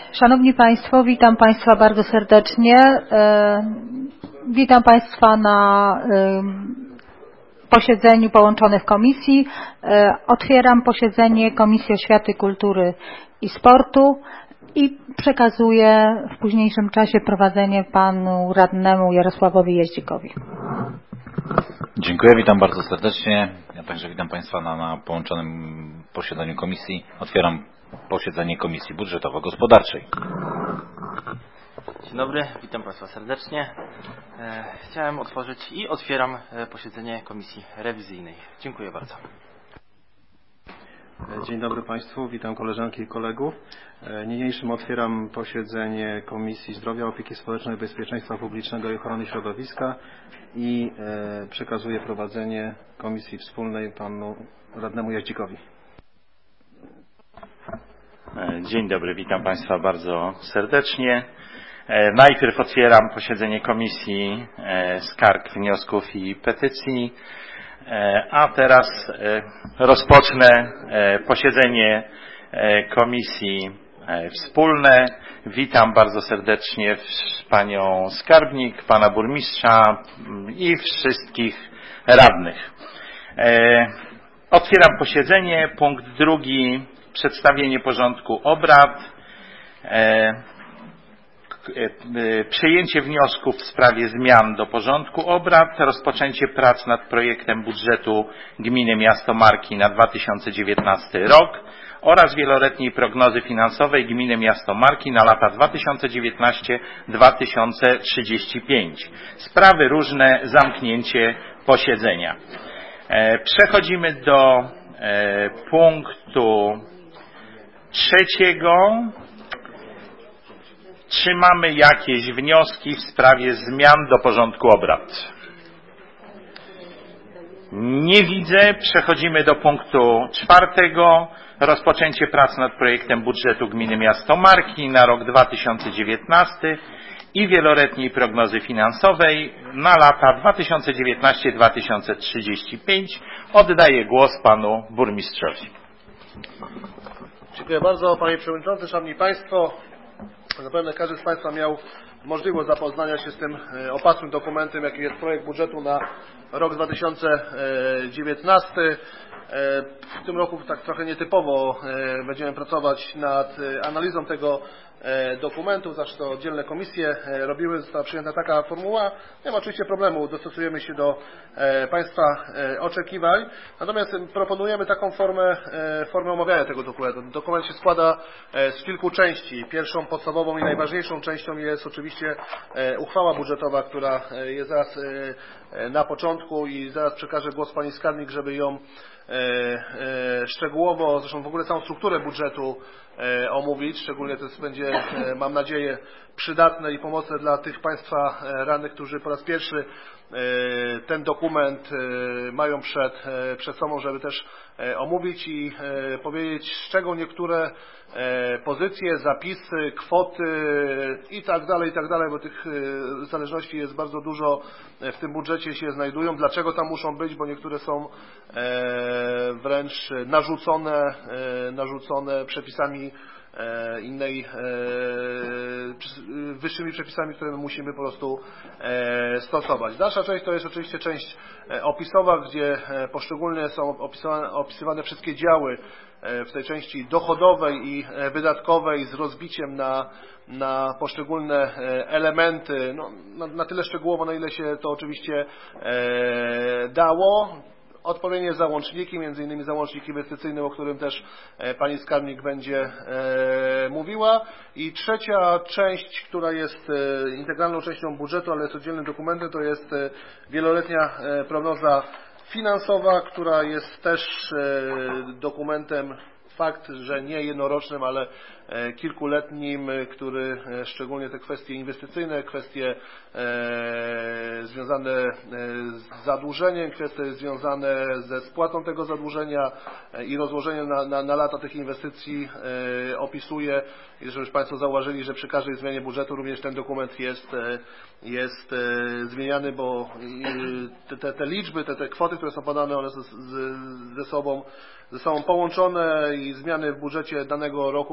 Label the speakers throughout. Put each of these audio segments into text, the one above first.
Speaker 1: Szanowni Państwo, witam Państwa bardzo serdecznie. Witam Państwa na posiedzeniu połączonych komisji. Otwieram posiedzenie Komisji Oświaty, Kultury i Sportu i przekazuję w późniejszym czasie prowadzenie panu radnemu Jarosławowi Jeździkowi.
Speaker 2: Dziękuję, witam bardzo serdecznie. Ja także witam Państwa na połączonym posiedzeniu komisji. Otwieram posiedzenie Komisji Budżetowo-Gospodarczej.
Speaker 3: Dzień dobry, witam Państwa serdecznie. Chciałem otworzyć i otwieram posiedzenie Komisji Rewizyjnej. Dziękuję bardzo.
Speaker 4: Dzień dobry Państwu, witam koleżanki i kolegów. Niniejszym otwieram posiedzenie Komisji Zdrowia, Opieki Społecznej, Bezpieczeństwa Publicznego i Ochrony Środowiska i przekazuję prowadzenie Komisji Wspólnej panu radnemu Jaździkowi.
Speaker 5: Dzień dobry, witam Państwa bardzo serdecznie. Najpierw otwieram posiedzenie Komisji Skarg, Wniosków i Petycji, a teraz rozpocznę posiedzenie Komisji Wspólne. Witam bardzo serdecznie panią skarbnik, pana burmistrza i wszystkich radnych. Otwieram posiedzenie. Punkt drugi. Przedstawienie porządku obrad. Przyjęcie wniosków w sprawie zmian do porządku obrad, rozpoczęcie prac nad projektem budżetu gminy Miasto Marki na 2019 rok oraz wieloletniej prognozy finansowej gminy Miasto Marki na lata 2019-2035. Sprawy różne, zamknięcie posiedzenia. Przechodzimy do punktu trzeciego. Czy mamy jakieś wnioski w sprawie zmian do porządku obrad? Nie widzę. Przechodzimy do punktu czwartego. Rozpoczęcie prac nad projektem budżetu gminy Miasto Marki na rok 2019 i wieloletniej prognozy finansowej na lata 2019-2035. Oddaję głos panu burmistrzowi.
Speaker 6: Dziękuję bardzo, panie przewodniczący, szanowni państwo. Zapewne każdy z państwa miał możliwość zapoznania się z tym opasłym dokumentem, jakim jest projekt budżetu na rok 2019. W tym roku tak trochę nietypowo będziemy pracować nad analizą tego dokumentu, zawsze to oddzielne komisje robiły, została przyjęta taka formuła. Nie ma oczywiście problemu, dostosujemy się do państwa oczekiwań, natomiast proponujemy taką formę omawiania tego dokumentu. Dokument się składa z kilku części. Pierwszą, podstawową i najważniejszą częścią jest oczywiście uchwała budżetowa, która jest zaraz na początku i zaraz przekażę głos pani skarbnik, żeby ją szczegółowo, zresztą w ogóle całą strukturę budżetu omówić. Szczególnie to będzie, mam nadzieję, przydatne i pomocne dla tych państwa radnych, którzy po raz pierwszy ten dokument mają przed sobą, żeby też omówić i powiedzieć, z czego niektóre pozycje, zapisy, kwoty i tak dalej, bo tych zależności jest bardzo dużo w tym budżecie się znajdują. Dlaczego tam muszą być? Bo niektóre są wręcz narzucone przepisami wyższymi przepisami, które my musimy po prostu stosować. Dalsza część to jest oczywiście część opisowa, gdzie poszczególnie są opisywane wszystkie działy w tej części dochodowej i wydatkowej z rozbiciem na poszczególne elementy, na tyle szczegółowo, na ile się to oczywiście dało. Odpowiednie załączniki, między innymi załącznik inwestycyjny, o którym też pani skarbnik będzie mówiła. I trzecia część, która jest integralną częścią budżetu, ale jest oddzielnym dokumentem, to jest wieloletnia prognoza finansowa, która jest też dokumentem, fakt, że nie jednorocznym, ale kilkuletnim, który szczególnie te kwestie inwestycyjne, kwestie związane z zadłużeniem, kwestie związane ze spłatą tego zadłużenia i rozłożeniem na lata tych inwestycji opisuje. I żeby już państwo zauważyli, że przy każdej zmianie budżetu również ten dokument jest zmieniany, bo te liczby, te kwoty, które są podane, one są ze sobą połączone i zmiany w budżecie danego roku powodują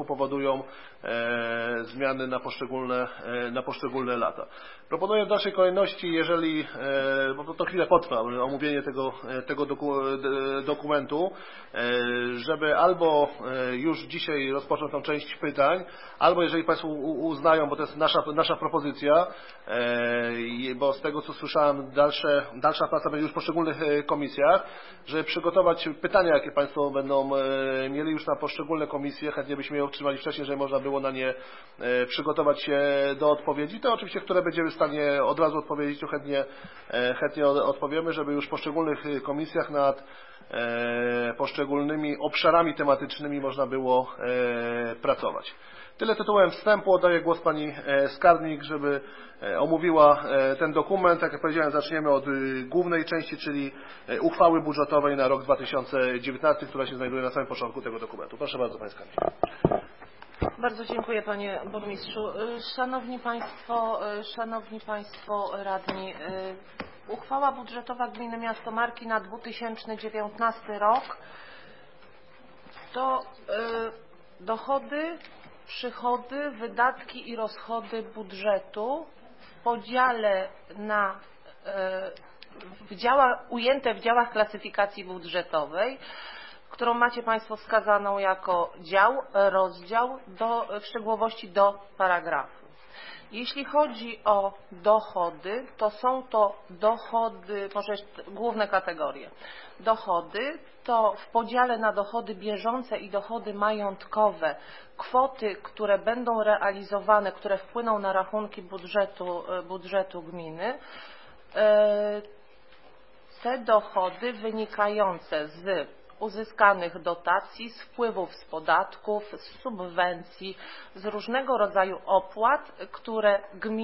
Speaker 6: następują zmiany na poszczególne lata. Proponuję w dalszej kolejności, jeżeli, bo to chwilę potrwa omówienie tego dokumentu, żeby albo już dzisiaj rozpocząć tą część pytań, albo jeżeli Państwo uznają, bo to jest nasza propozycja, bo z tego co słyszałem dalsza praca będzie już w poszczególnych komisjach, żeby przygotować pytania, jakie Państwo będą mieli już na poszczególne komisje, chętnie byśmy je otrzymali wcześniej, żeby można było na nie przygotować się do odpowiedzi. To oczywiście, które będziemy w stanie od razu odpowiedzieć, to chętnie odpowiemy, żeby już w poszczególnych komisjach nad poszczególnymi obszarami tematycznymi można było pracować. Tyle tytułem wstępu. Oddaję głos pani skarbnik, żeby omówiła ten dokument. Jak powiedziałem, zaczniemy od głównej części, czyli uchwały budżetowej na rok 2019, która się znajduje na samym początku tego dokumentu. Proszę bardzo, pani skarbnik.
Speaker 7: Bardzo dziękuję, panie burmistrzu. Szanowni państwo radni, uchwała budżetowa Gminy Miasto Marki na 2019 rok to dochody, przychody, wydatki i rozchody budżetu w podziale na ujęte w działach klasyfikacji budżetowej, którą macie Państwo wskazaną jako dział, rozdział w szczegółowości do paragrafu. Jeśli chodzi o dochody, to są to dochody, może główne kategorie. Dochody to w podziale na dochody bieżące i dochody majątkowe kwoty, które będą realizowane, które wpłyną na rachunki budżetu gminy. Te dochody wynikające z uzyskanych dotacji, z wpływów z podatków, z subwencji, z różnego rodzaju opłat, które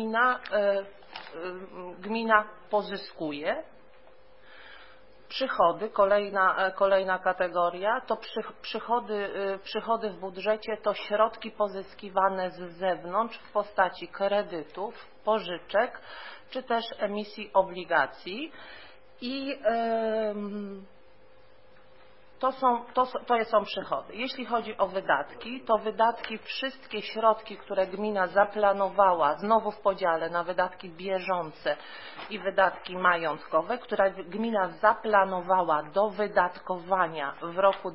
Speaker 7: gmina pozyskuje. Przychody, kolejna kategoria, to przychody w budżecie to środki pozyskiwane z zewnątrz w postaci kredytów, pożyczek, czy też emisji obligacji i to są przychody. Jeśli chodzi o wydatki, to wydatki, wszystkie środki, które gmina zaplanowała, znowu w podziale na wydatki bieżące i wydatki majątkowe, które gmina zaplanowała do wydatkowania w roku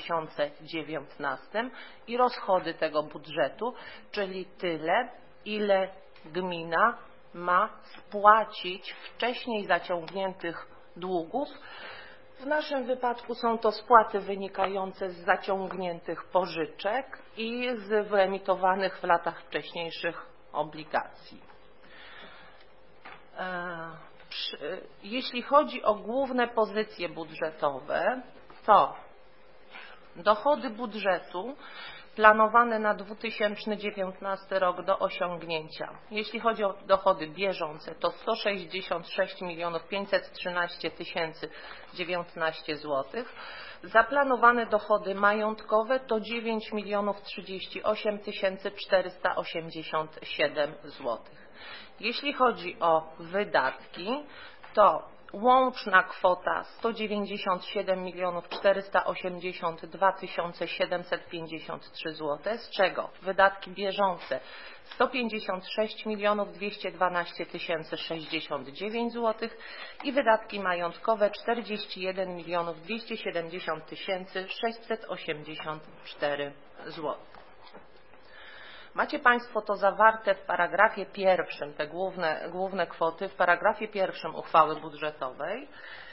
Speaker 7: 2019 i rozchody tego budżetu, czyli tyle, ile gmina ma spłacić wcześniej zaciągniętych długów. W naszym wypadku są to spłaty wynikające z zaciągniętych pożyczek i z wyemitowanych w latach wcześniejszych obligacji. Jeśli chodzi o główne pozycje budżetowe, to dochody budżetu planowane na 2019 rok do osiągnięcia. Jeśli chodzi o dochody bieżące, to 166 513 019 zł. Zaplanowane dochody majątkowe to 9 038 487 zł. Jeśli chodzi o wydatki, to łączna kwota 197 482 753 zł, z czego wydatki bieżące 156 212 069 zł i wydatki majątkowe 41 270 684 zł. Macie Państwo to zawarte w paragrafie pierwszym, te główne kwoty, w paragrafie pierwszym uchwały budżetowej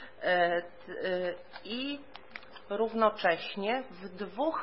Speaker 7: i równocześnie w dwóch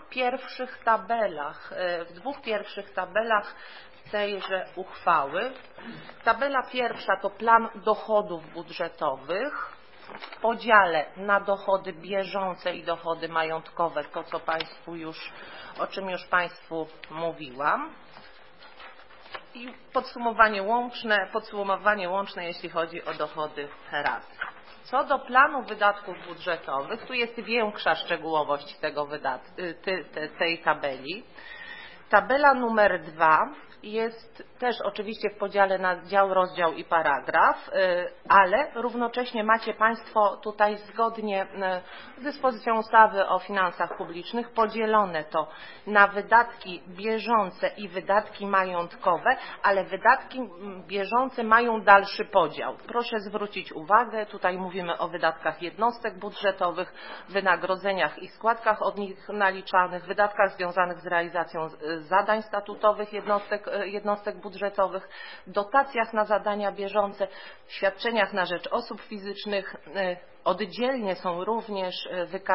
Speaker 7: pierwszych tabelach tejże uchwały. Tabela pierwsza to plan dochodów budżetowych w podziale na dochody bieżące i dochody majątkowe, to co o czym już Państwu mówiłam. I podsumowanie łączne, jeśli chodzi o dochody rad. Co do planu wydatków budżetowych, tu jest większa szczegółowość tej tabeli. Tabela numer 2 jest też oczywiście w podziale na dział, rozdział i paragraf, ale równocześnie macie Państwo tutaj zgodnie z dyspozycją ustawy o finansach publicznych podzielone to na wydatki bieżące i wydatki majątkowe, ale wydatki bieżące mają dalszy podział. Proszę zwrócić uwagę, tutaj mówimy o wydatkach jednostek budżetowych, wynagrodzeniach i składkach od nich naliczanych, wydatkach związanych z realizacją zadań statutowych jednostek budżetowych, dotacjach na zadania bieżące, świadczeniach na rzecz osób fizycznych. Oddzielnie są również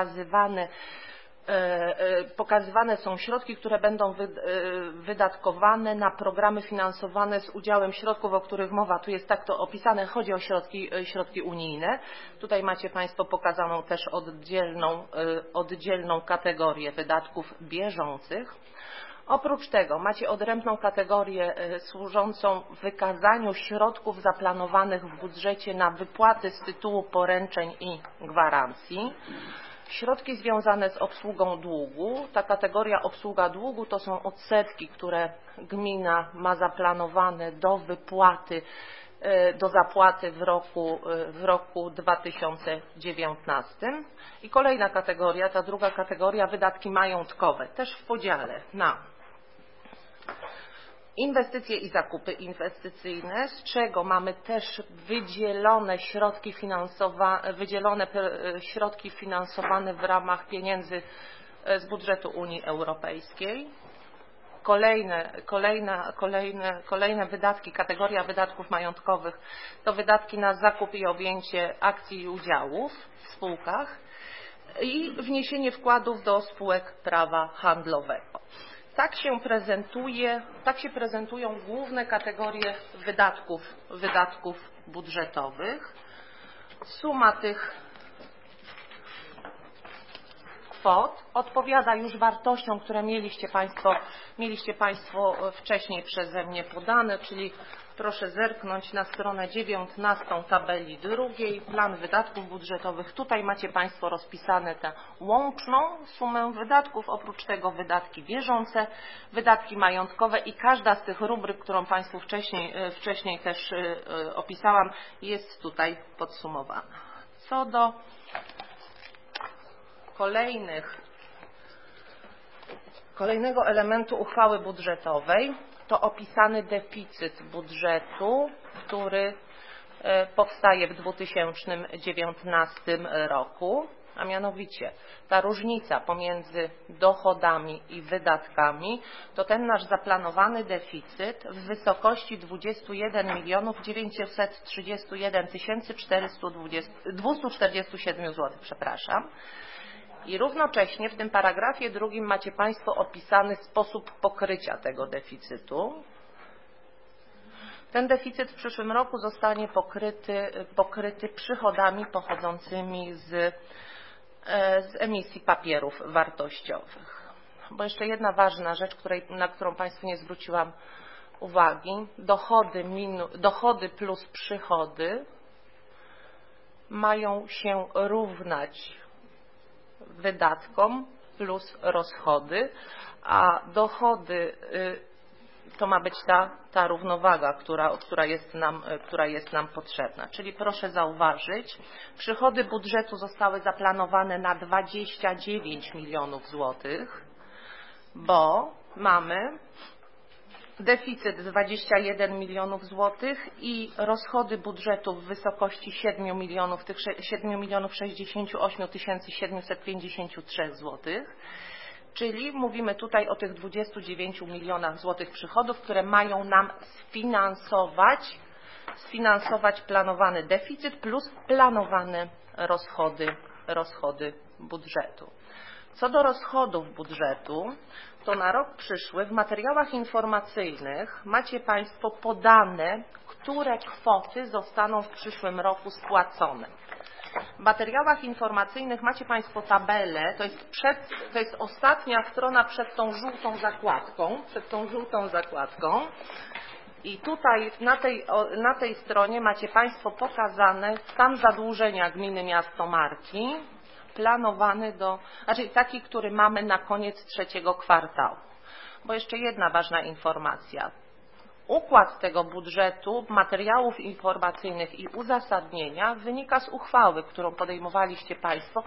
Speaker 7: pokazywane są środki, które będą wydatkowane na programy finansowane z udziałem środków, o których mowa. Tu jest tak to opisane, chodzi o środki unijne. Tutaj macie Państwo pokazaną też oddzielną kategorię wydatków bieżących. Oprócz tego macie odrębną kategorię służącą wykazaniu środków zaplanowanych w budżecie na wypłaty z tytułu poręczeń i gwarancji. Środki związane z obsługą długu. Ta kategoria obsługa długu to są odsetki, które gmina ma zaplanowane do wypłaty, do zapłaty w roku 2019. I kolejna kategoria, ta druga kategoria, wydatki majątkowe, też w podziale na inwestycje i zakupy inwestycyjne, z czego mamy też wydzielone środki finansowane w ramach pieniędzy z budżetu Unii Europejskiej. Kolejne wydatki, kategoria wydatków majątkowych to wydatki na zakup i objęcie akcji i udziałów w spółkach i wniesienie wkładów do spółek prawa handlowego. Tak się prezentują główne kategorie wydatków budżetowych. Suma tych kwot odpowiada już wartościom, które mieliście Państwo wcześniej przeze mnie podane, czyli proszę zerknąć na stronę 19 tabeli drugiej, plan wydatków budżetowych. Tutaj macie Państwo rozpisane tę łączną sumę wydatków, oprócz tego wydatki bieżące, wydatki majątkowe i każda z tych rubryk, którą Państwu wcześniej też opisałam, jest tutaj podsumowana. Co do kolejnego elementu uchwały budżetowej, to opisany deficyt budżetu, który powstaje w 2019 roku, a mianowicie ta różnica pomiędzy dochodami i wydatkami to ten nasz zaplanowany deficyt w wysokości 21 931 247 zł. I równocześnie w tym paragrafie drugim macie Państwo opisany sposób pokrycia tego deficytu. Ten deficyt w przyszłym roku zostanie pokryty przychodami pochodzącymi z emisji papierów wartościowych. Bo jeszcze jedna ważna rzecz, na którą Państwu nie zwróciłam uwagi. Dochody plus przychody mają się równać wydatkom plus rozchody, a dochody to ma być ta równowaga, która jest nam potrzebna. Czyli proszę zauważyć, przychody budżetu zostały zaplanowane na 29 milionów złotych, bo mamy deficyt 21 milionów złotych i rozchody budżetu w wysokości 7 milionów 68 753 złotych. Czyli mówimy tutaj o tych 29 milionach złotych przychodów, które mają nam sfinansować planowany deficyt plus planowane rozchody budżetu. Co do rozchodów budżetu, to na rok przyszły w materiałach informacyjnych macie Państwo podane, które kwoty zostaną w przyszłym roku spłacone. W materiałach informacyjnych macie Państwo tabelę, to jest ostatnia strona przed tą żółtą zakładką. I tutaj na tej stronie macie Państwo pokazane stan zadłużenia gminy Miasto Marki, planowany taki, który mamy na koniec trzeciego kwartału. Bo jeszcze jedna ważna informacja. Układ tego budżetu, materiałów informacyjnych i uzasadnienia wynika z uchwały, którą podejmowaliście Państwo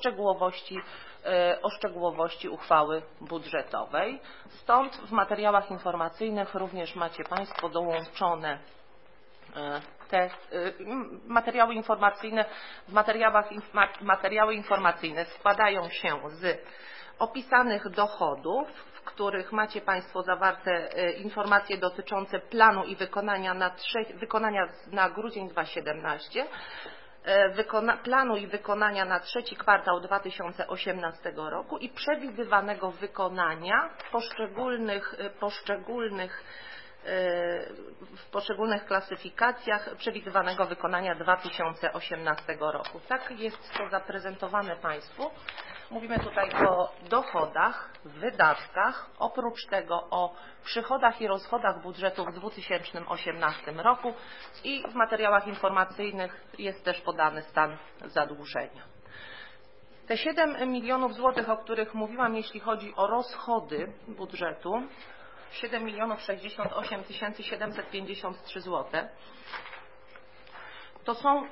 Speaker 7: o szczegółowości uchwały budżetowej. Stąd w materiałach informacyjnych również macie Państwo dołączone te materiały informacyjne. Materiały informacyjne składają się z opisanych dochodów, w których macie Państwo zawarte informacje dotyczące planu i wykonania na grudzień 2017, planu i wykonania na trzeci kwartał 2018 roku i przewidywanego wykonania w poszczególnych klasyfikacjach przewidywanego wykonania 2018 roku. Tak jest to zaprezentowane Państwu. Mówimy tutaj o dochodach, wydatkach, oprócz tego o przychodach i rozchodach budżetu w 2018 roku i w materiałach informacyjnych jest też podany stan zadłużenia. Te 7 milionów złotych, o których mówiłam, jeśli chodzi o rozchody budżetu, 7 milionów 68 753 zł, to są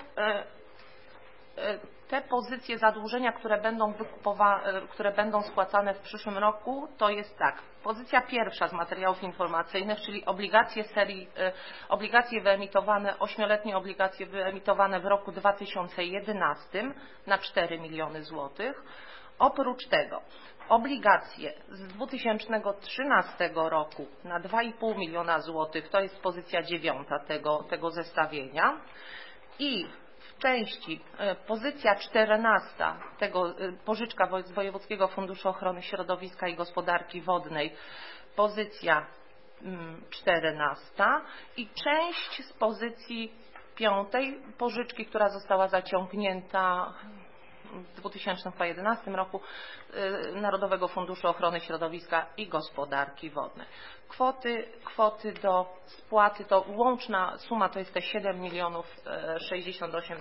Speaker 7: te pozycje zadłużenia, które będą spłacane w przyszłym roku. To jest tak, pozycja pierwsza z materiałów informacyjnych, czyli obligacje wyemitowane, 8-letnie obligacje wyemitowane w roku 2011 na 4 miliony złotych. Oprócz tego obligacje z 2013 roku na 2,5 miliona złotych, to jest pozycja 9 tego zestawienia. I w części pozycja 14 tego pożyczka z Wojewódzkiego Funduszu Ochrony Środowiska i Gospodarki Wodnej, pozycja 14 i część z pozycji 5 pożyczki, która została zaciągnięta w 2011 roku Narodowego Funduszu Ochrony Środowiska i Gospodarki Wodnej. Kwoty do spłaty, to łączna suma to jest te 7 milionów 68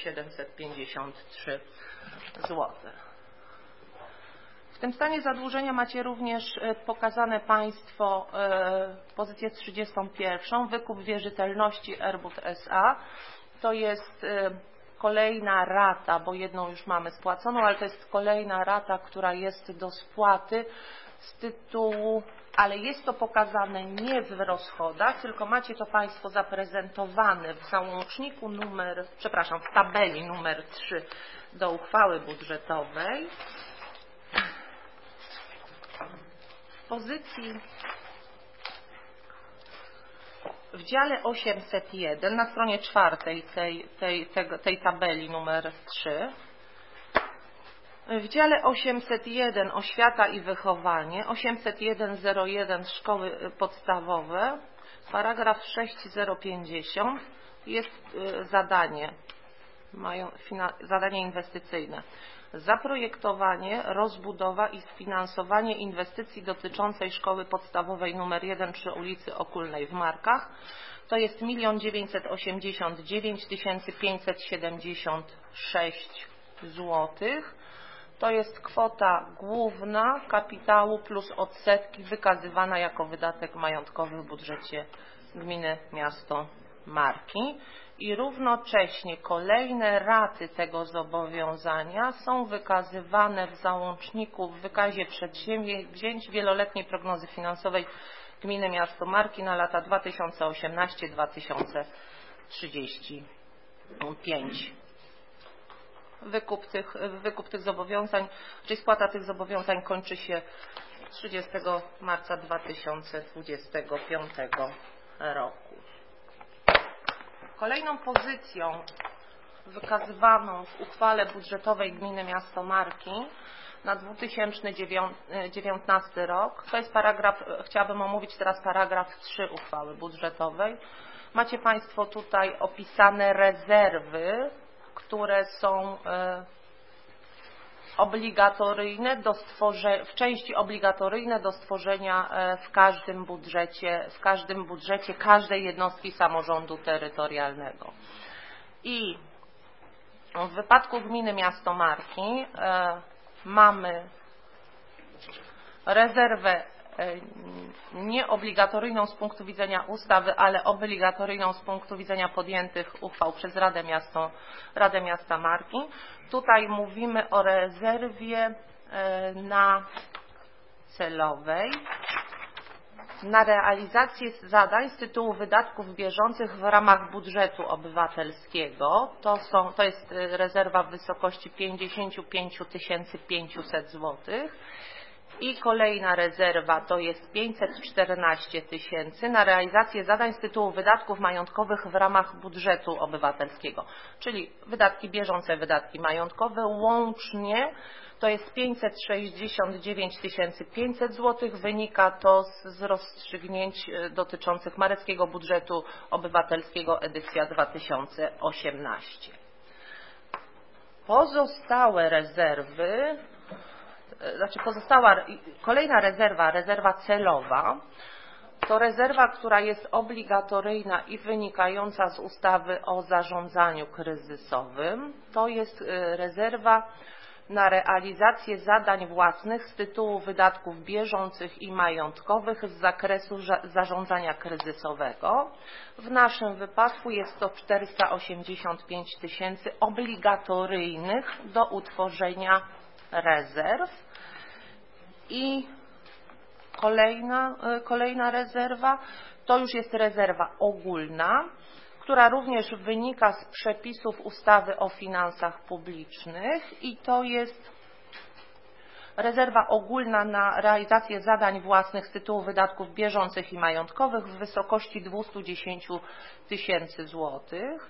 Speaker 7: 753 zł. W tym stanie zadłużenia macie również pokazane Państwo pozycję 31, wykup wierzytelności Erbut S.A. To jest kolejna rata, bo jedną już mamy spłaconą, ale to jest kolejna rata, która jest do spłaty z tytułu, ale jest to pokazane nie w rozchodach, tylko macie to Państwo zaprezentowane w załączniku w tabeli numer 3 do uchwały budżetowej. W dziale 801 na stronie 4 tej tabeli numer 3, w dziale 801 oświata i wychowanie, 801.01 szkoły podstawowe, paragraf 6050 jest zadanie inwestycyjne. Zaprojektowanie, rozbudowa i sfinansowanie inwestycji dotyczącej szkoły podstawowej nr 1 przy ulicy Okulnej w Markach. To jest 1 989 576 zł. To jest kwota główna kapitału plus odsetki wykazywana jako wydatek majątkowy w budżecie gminy, miasto Marki. I równocześnie kolejne raty tego zobowiązania są wykazywane w załączniku w wykazie przedsięwzięć wieloletniej prognozy finansowej gminy, miasto Marki na lata 2018-2035. Wykup tych zobowiązań, czyli spłata tych zobowiązań kończy się 30 marca 2025 roku. Kolejną pozycją wykazywaną w uchwale budżetowej gminy miasto Marki na 2019 rok, to jest chciałabym omówić teraz paragraf 3 uchwały budżetowej. Macie Państwo tutaj opisane rezerwy, które są obligatoryjne w części obligatoryjne do stworzenia w każdym budżecie każdej jednostki samorządu terytorialnego. I w wypadku gminy miasto Marki mamy rezerwę nieobligatoryjną z punktu widzenia ustawy, ale obligatoryjną z punktu widzenia podjętych uchwał przez Radę Miasta Marki. Tutaj mówimy o rezerwie celowej na realizację zadań z tytułu wydatków bieżących w ramach budżetu obywatelskiego. To jest rezerwa w wysokości 55 500 zł. I kolejna rezerwa to jest 514 000 na realizację zadań z tytułu wydatków majątkowych w ramach budżetu obywatelskiego. Czyli wydatki bieżące, wydatki majątkowe łącznie to jest 569 500 zł. Wynika to z rozstrzygnięć dotyczących Mareckiego Budżetu Obywatelskiego edycja 2018. Pozostałe rezerwy, kolejna rezerwa celowa, to rezerwa, która jest obligatoryjna i wynikająca z ustawy o zarządzaniu kryzysowym. To jest rezerwa na realizację zadań własnych z tytułu wydatków bieżących i majątkowych z zakresu zarządzania kryzysowego. W naszym wypadku jest to 485 000 obligatoryjnych do utworzenia rezerw. I kolejna rezerwa to już jest rezerwa ogólna, która również wynika z przepisów ustawy o finansach publicznych i to jest rezerwa ogólna na realizację zadań własnych z tytułu wydatków bieżących i majątkowych w wysokości 210 000 złotych.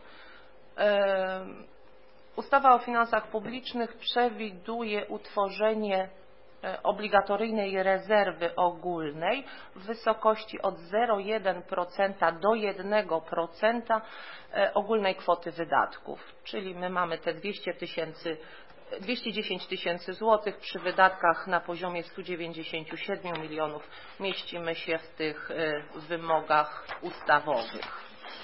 Speaker 7: Ustawa o finansach publicznych przewiduje utworzenie obligatoryjnej rezerwy ogólnej w wysokości od 0,1% do 1% ogólnej kwoty wydatków. Czyli my mamy te 210 000 złotych przy wydatkach na poziomie 197 milionów. Mieścimy się w tych wymogach ustawowych.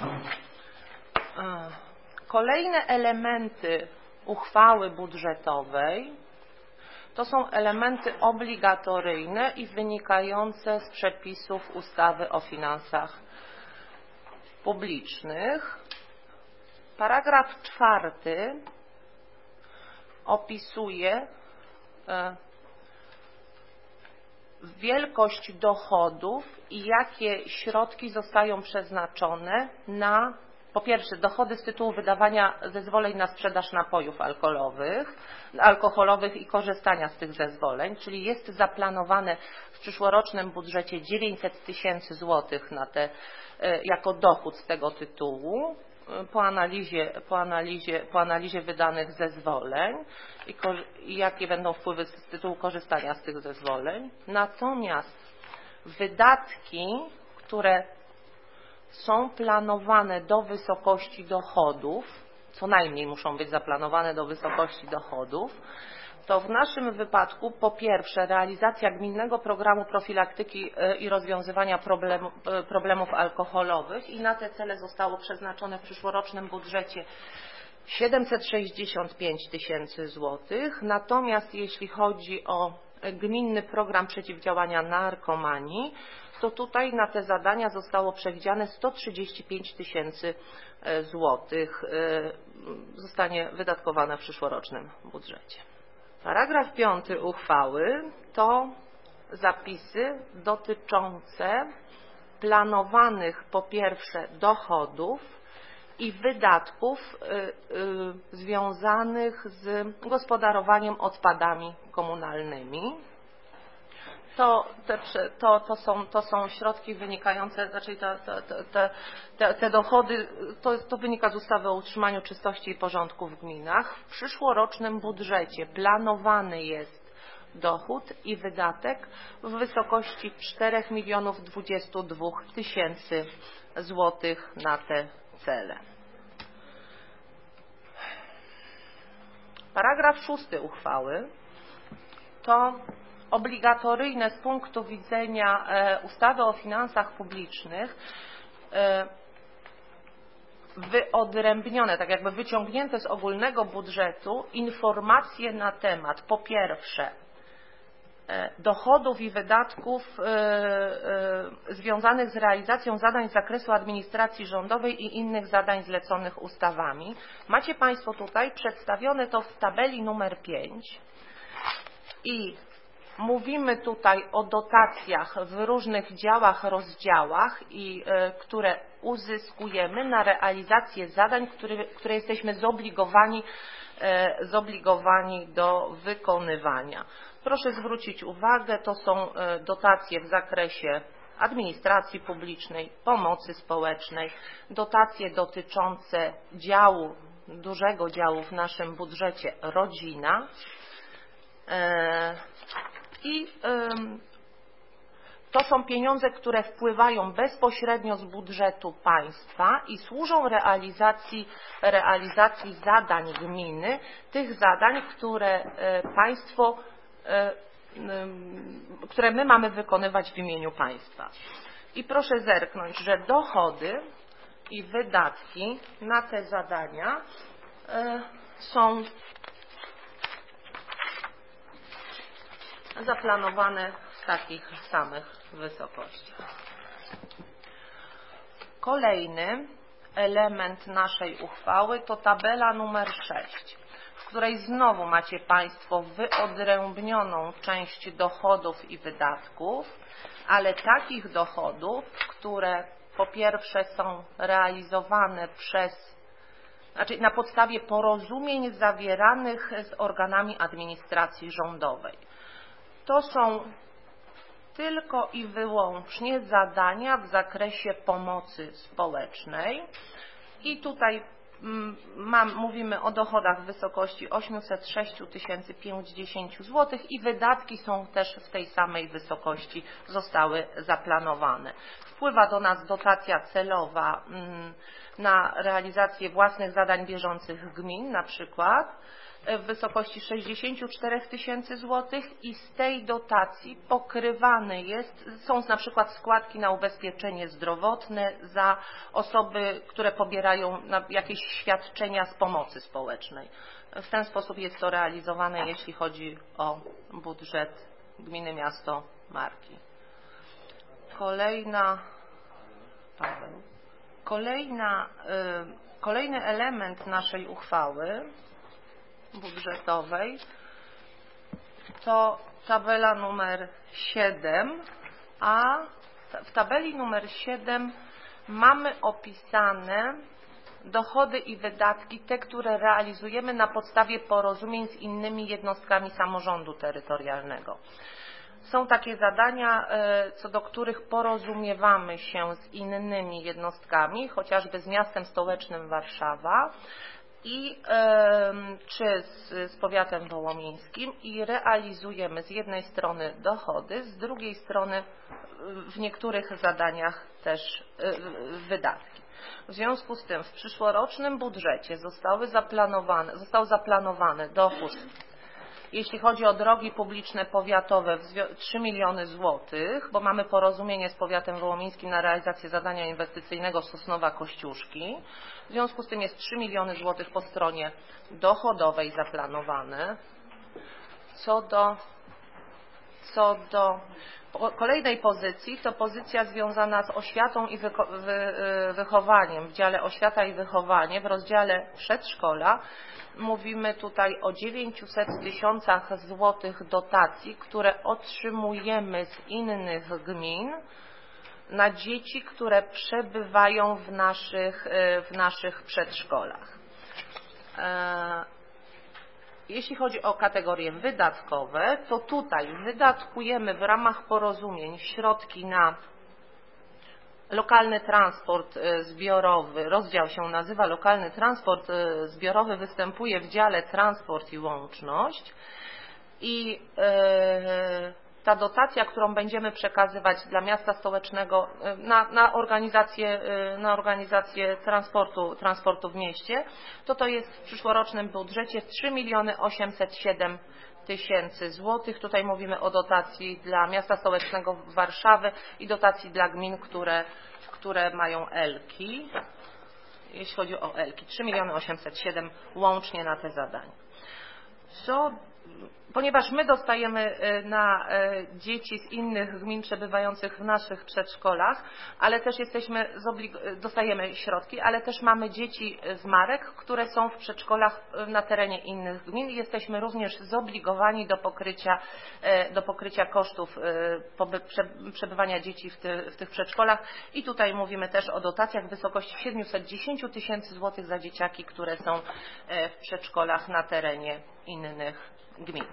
Speaker 7: Kolejne elementy uchwały budżetowej to są elementy obligatoryjne i wynikające z przepisów ustawy o finansach publicznych. Paragraf 4 opisuje wielkość dochodów i jakie środki zostają przeznaczone na, po pierwsze, dochody z tytułu wydawania zezwoleń na sprzedaż napojów alkoholowych i korzystania z tych zezwoleń, czyli jest zaplanowane w przyszłorocznym budżecie 900 000 złotych na te, jako dochód z tego tytułu. Po analizie wydanych zezwoleń i jakie będą wpływy z tytułu korzystania z tych zezwoleń. Natomiast wydatki, które są planowane do wysokości dochodów, co najmniej muszą być zaplanowane do wysokości dochodów, to w naszym wypadku po pierwsze realizacja gminnego programu profilaktyki i rozwiązywania problemów alkoholowych i na te cele zostało przeznaczone w przyszłorocznym budżecie 765 000 złotych. Natomiast jeśli chodzi o gminny program przeciwdziałania narkomanii, to tutaj na te zadania zostało przewidziane 135 000 złotych. Zostanie wydatkowane w przyszłorocznym budżecie. Paragraf 5 uchwały to zapisy dotyczące planowanych po pierwsze dochodów i wydatków związanych z odpadami komunalnymi. To są środki wynikające, znaczy te dochody, to wynika z ustawy o utrzymaniu czystości i porządku w gminach. W przyszłorocznym budżecie planowany jest dochód i wydatek w wysokości 4 022 000 złotych na te cele. Paragraf 6 uchwały to obligatoryjne z punktu widzenia ustawy o finansach publicznych wyodrębnione, tak jakby wyciągnięte z ogólnego budżetu informacje na temat po pierwsze dochodów i wydatków związanych z realizacją zadań z zakresu administracji rządowej i innych zadań zleconych ustawami. Macie Państwo tutaj przedstawione to w tabeli numer 5 i mówimy tutaj o dotacjach w różnych działach, rozdziałach, które uzyskujemy na realizację zadań, które jesteśmy zobligowani do wykonywania. Proszę zwrócić uwagę, to są dotacje w zakresie administracji publicznej, pomocy społecznej, dotacje dotyczące dużego działu w naszym budżecie rodzina i to są pieniądze, które wpływają bezpośrednio z budżetu państwa i służą realizacji zadań gminy, tych zadań, które my mamy wykonywać w imieniu państwa. I proszę zerknąć, że dochody i wydatki na te zadania są zaplanowane w takich samych wysokościach. Kolejny element naszej uchwały to tabela numer 6, w której znowu macie Państwo wyodrębnioną część dochodów i wydatków, ale takich dochodów, które po pierwsze są realizowane na podstawie porozumień zawieranych z organami administracji rządowej. To są tylko i wyłącznie zadania w zakresie pomocy społecznej i tutaj mówimy o dochodach w wysokości 806 050 zł i wydatki są też w tej samej wysokości, zostały zaplanowane. Wpływa do nas dotacja celowa na realizację własnych zadań bieżących gmin, na przykład w wysokości 64 000 zł i z tej dotacji pokrywane są na przykład składki na ubezpieczenie zdrowotne za osoby, które pobierają jakieś świadczenia z pomocy społecznej. W ten sposób jest to realizowane, jeśli chodzi o budżet gminy Miasto Marki. Kolejny element naszej uchwały budżetowej to tabela numer 7, a w tabeli numer 7 mamy opisane dochody i wydatki, te, które realizujemy na podstawie porozumień z innymi jednostkami samorządu terytorialnego. Są takie zadania, co do których porozumiewamy się z innymi jednostkami, chociażby z miastem stołecznym Warszawa, czy z powiatem wołomińskim i realizujemy z jednej strony dochody, z drugiej strony w niektórych zadaniach też wydatki. W związku z tym w przyszłorocznym budżecie został zaplanowany dochód, jeśli chodzi o drogi publiczne powiatowe, 3 miliony złotych, bo mamy porozumienie z powiatem wołomińskim na realizację zadania inwestycyjnego Sosnowa-Kościuszki. W związku z tym jest 3 miliony złotych po stronie dochodowej zaplanowane. Co do kolejnej pozycji, to pozycja związana z oświatą i wychowaniem. W dziale oświata i wychowanie, w rozdziale przedszkola, mówimy tutaj o 900 000 złotych dotacji, które otrzymujemy z innych gmin na dzieci, które przebywają w naszych przedszkolach. Jeśli chodzi o kategorie wydatkowe, to tutaj wydatkujemy w ramach porozumień środki na lokalny transport zbiorowy. Rozdział się nazywa Lokalny transport zbiorowy, występuje w dziale Transport i Łączność i ta dotacja, którą będziemy przekazywać dla miasta stołecznego na organizację transportu w mieście, to jest w przyszłorocznym budżecie 3 807 000 złotych. Tutaj mówimy o dotacji dla miasta stołecznego Warszawy i dotacji dla gmin, które mają ELK-i. Jeśli chodzi o ELK-i, 3 807 000 łącznie na te zadania. ponieważ my dostajemy na dzieci z innych gmin przebywających w naszych przedszkolach, ale też dostajemy środki, ale też mamy dzieci z marek, które są w przedszkolach na terenie innych gmin i jesteśmy również zobligowani do pokrycia kosztów przebywania dzieci w tych przedszkolach i tutaj mówimy też o dotacjach w wysokości 710 000 złotych za dzieciaki, które są w przedszkolach na terenie innych gmin.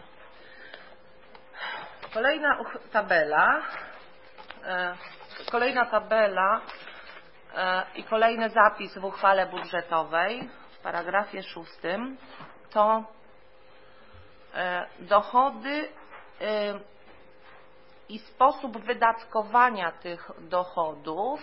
Speaker 7: Kolejna tabela i kolejny zapis w uchwale budżetowej w paragrafie 6 to dochody i sposób wydatkowania tych dochodów.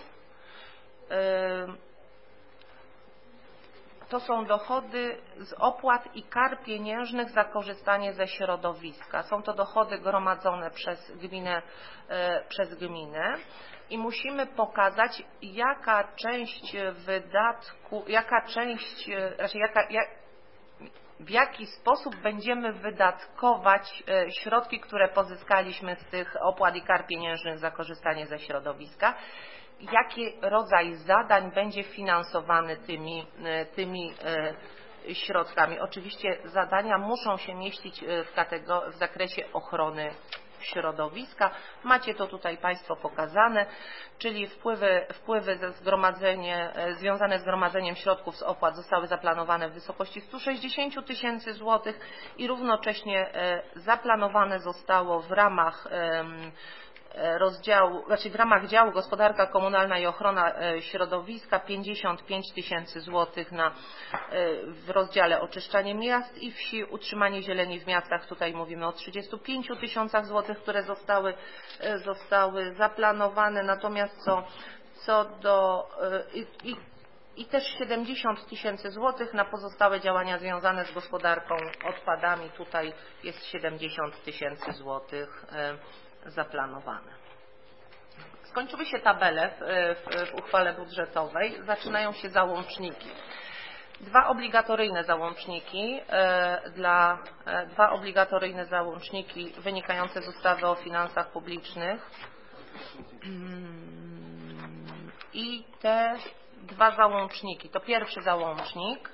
Speaker 7: To są dochody z opłat i kar pieniężnych za korzystanie ze środowiska. Są to dochody gromadzone przez gminę i musimy pokazać, w jaki sposób będziemy wydatkować środki, które pozyskaliśmy z tych opłat i kar pieniężnych za korzystanie ze środowiska. Jaki rodzaj zadań będzie finansowany tymi środkami. Oczywiście zadania muszą się mieścić w zakresie ochrony środowiska. Macie to tutaj Państwo pokazane, czyli wpływy związane z gromadzeniem środków z opłat zostały zaplanowane w wysokości 160 000 złotych i równocześnie zaplanowane zostało w ramach działu Gospodarka Komunalna i Ochrona Środowiska 55 000 złotych w rozdziale Oczyszczanie miast i wsi, utrzymanie zieleni w miastach. Tutaj mówimy o 35 000 złotych, które zostały zaplanowane, natomiast i też 70 000 złotych na pozostałe działania związane z gospodarką odpadami. Tutaj jest 70 000 złotych zaplanowane. Skończyły się tabele w uchwale budżetowej, zaczynają się załączniki. Dwa obligatoryjne załączniki wynikające z ustawy o finansach publicznych i te dwa załączniki. To pierwszy załącznik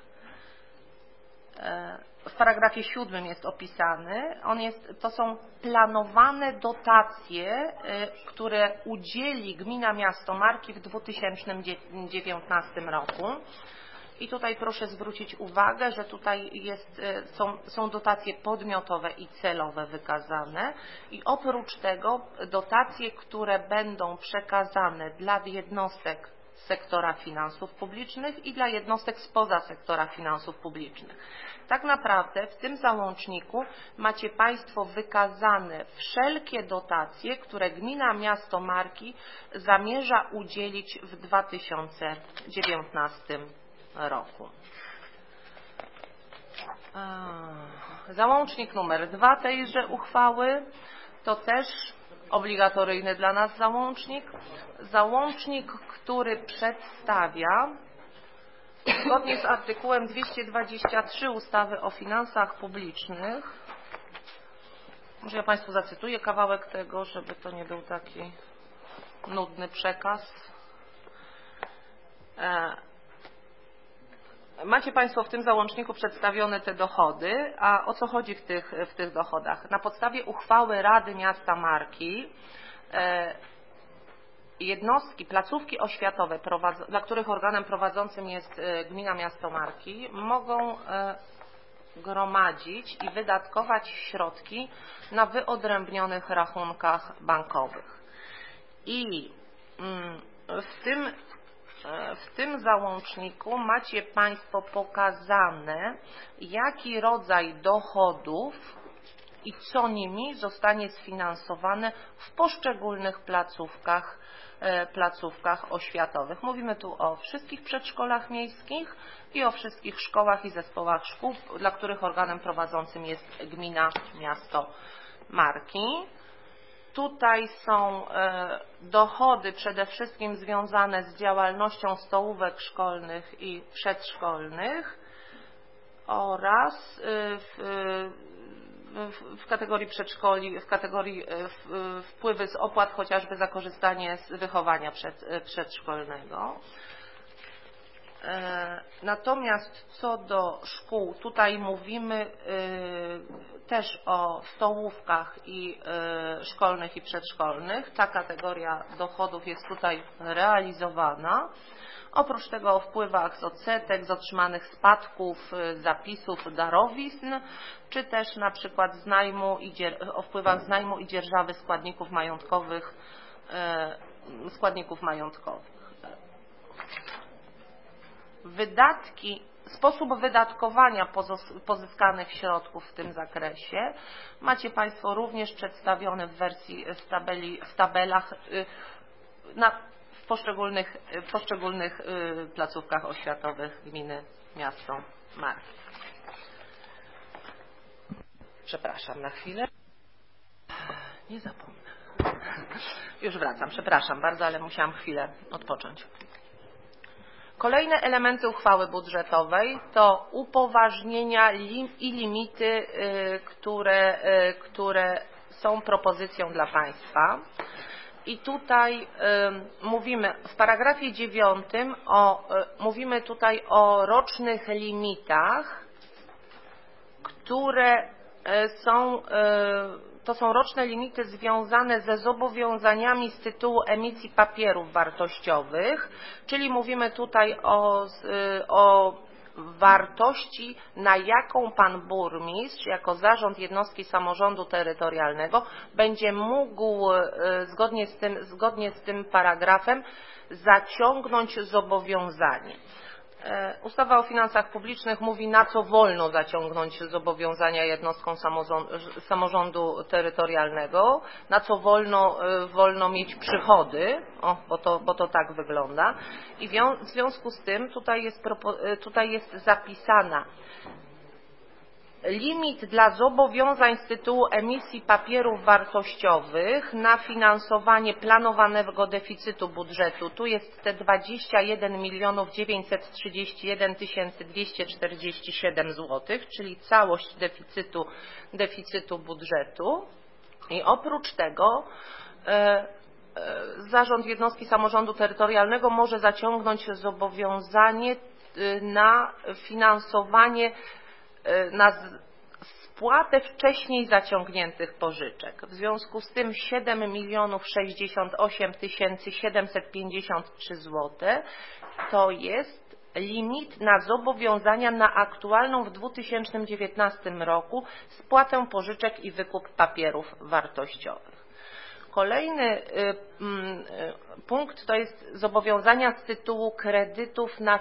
Speaker 7: w paragrafie 7 jest opisany. To są planowane dotacje, które udzieli gmina Miasto Marki w 2019 roku. I tutaj proszę zwrócić uwagę, że tutaj są dotacje podmiotowe i celowe wykazane i oprócz tego dotacje, które będą przekazane dla jednostek sektora finansów publicznych i dla jednostek spoza sektora finansów publicznych. Tak naprawdę w tym załączniku macie Państwo wykazane wszelkie dotacje, które gmina Miasto Marki zamierza udzielić w 2019 roku. Załącznik numer 2 tejże uchwały to też obligatoryjny dla nas załącznik. Załącznik, który przedstawia zgodnie z artykułem 223 ustawy o finansach publicznych. Może ja Państwu zacytuję kawałek tego, żeby to nie był taki nudny przekaz. Macie Państwo w tym załączniku przedstawione te dochody, a o co chodzi w tych dochodach? Na podstawie uchwały Rady Miasta Marki jednostki, placówki oświatowe, dla których organem prowadzącym jest gmina Miasto Marki, mogą gromadzić i wydatkować środki na wyodrębnionych rachunkach bankowych. I w tym załączniku macie Państwo pokazane, jaki rodzaj dochodów i co nimi zostanie sfinansowane w poszczególnych placówkach oświatowych. Mówimy tu o wszystkich przedszkolach miejskich i o wszystkich szkołach i zespołach szkół, dla których organem prowadzącym jest gmina Miasto Marki. Tutaj są dochody przede wszystkim związane z działalnością stołówek szkolnych i przedszkolnych oraz w kategorii przedszkoli, w kategorii wpływy z opłat chociażby za korzystanie z wychowania przedszkolnego. Natomiast co do szkół, tutaj mówimy też o stołówkach i szkolnych i przedszkolnych. Ta kategoria dochodów jest tutaj realizowana. Oprócz tego o wpływach z odsetek, z otrzymanych spadków, zapisów, darowizn, czy też na przykład z najmu o wpływach z najmu i dzierżawy składników majątkowych. Sposób wydatkowania pozyskanych środków w tym zakresie macie Państwo również przedstawione w wersji, w tabelach w poszczególnych placówkach oświatowych gminy, miasto, marki. Przepraszam na chwilę. Nie zapomnę. Już wracam, przepraszam bardzo, ale musiałam chwilę odpocząć. Kolejne elementy uchwały budżetowej to upoważnienia i limity, które są propozycją dla Państwa. I tutaj mówimy w paragrafie 9 mówimy tutaj o rocznych limitach, które to są roczne limity związane ze zobowiązaniami z tytułu emisji papierów wartościowych, czyli mówimy tutaj o wartości, na jaką Pan Burmistrz jako zarząd jednostki samorządu terytorialnego będzie mógł zgodnie z tym paragrafem zaciągnąć zobowiązanie. Ustawa o finansach publicznych mówi, na co wolno zaciągnąć zobowiązania jednostkom samorządu terytorialnego, na co wolno mieć przychody, bo to tak wygląda. I w związku z tym tutaj jest zapisana limit dla zobowiązań z tytułu emisji papierów wartościowych na finansowanie planowanego deficytu budżetu. Tu jest te 21 931 247 zł, czyli całość deficytu budżetu. I oprócz tego zarząd jednostki samorządu terytorialnego może zaciągnąć zobowiązanie na finansowanie, na spłatę wcześniej zaciągniętych pożyczek. W związku z tym 7 068 753 zł to jest limit na zobowiązania na aktualną w 2019 roku spłatę pożyczek i wykup papierów wartościowych. Kolejny punkt to jest zobowiązania z tytułu kredytów na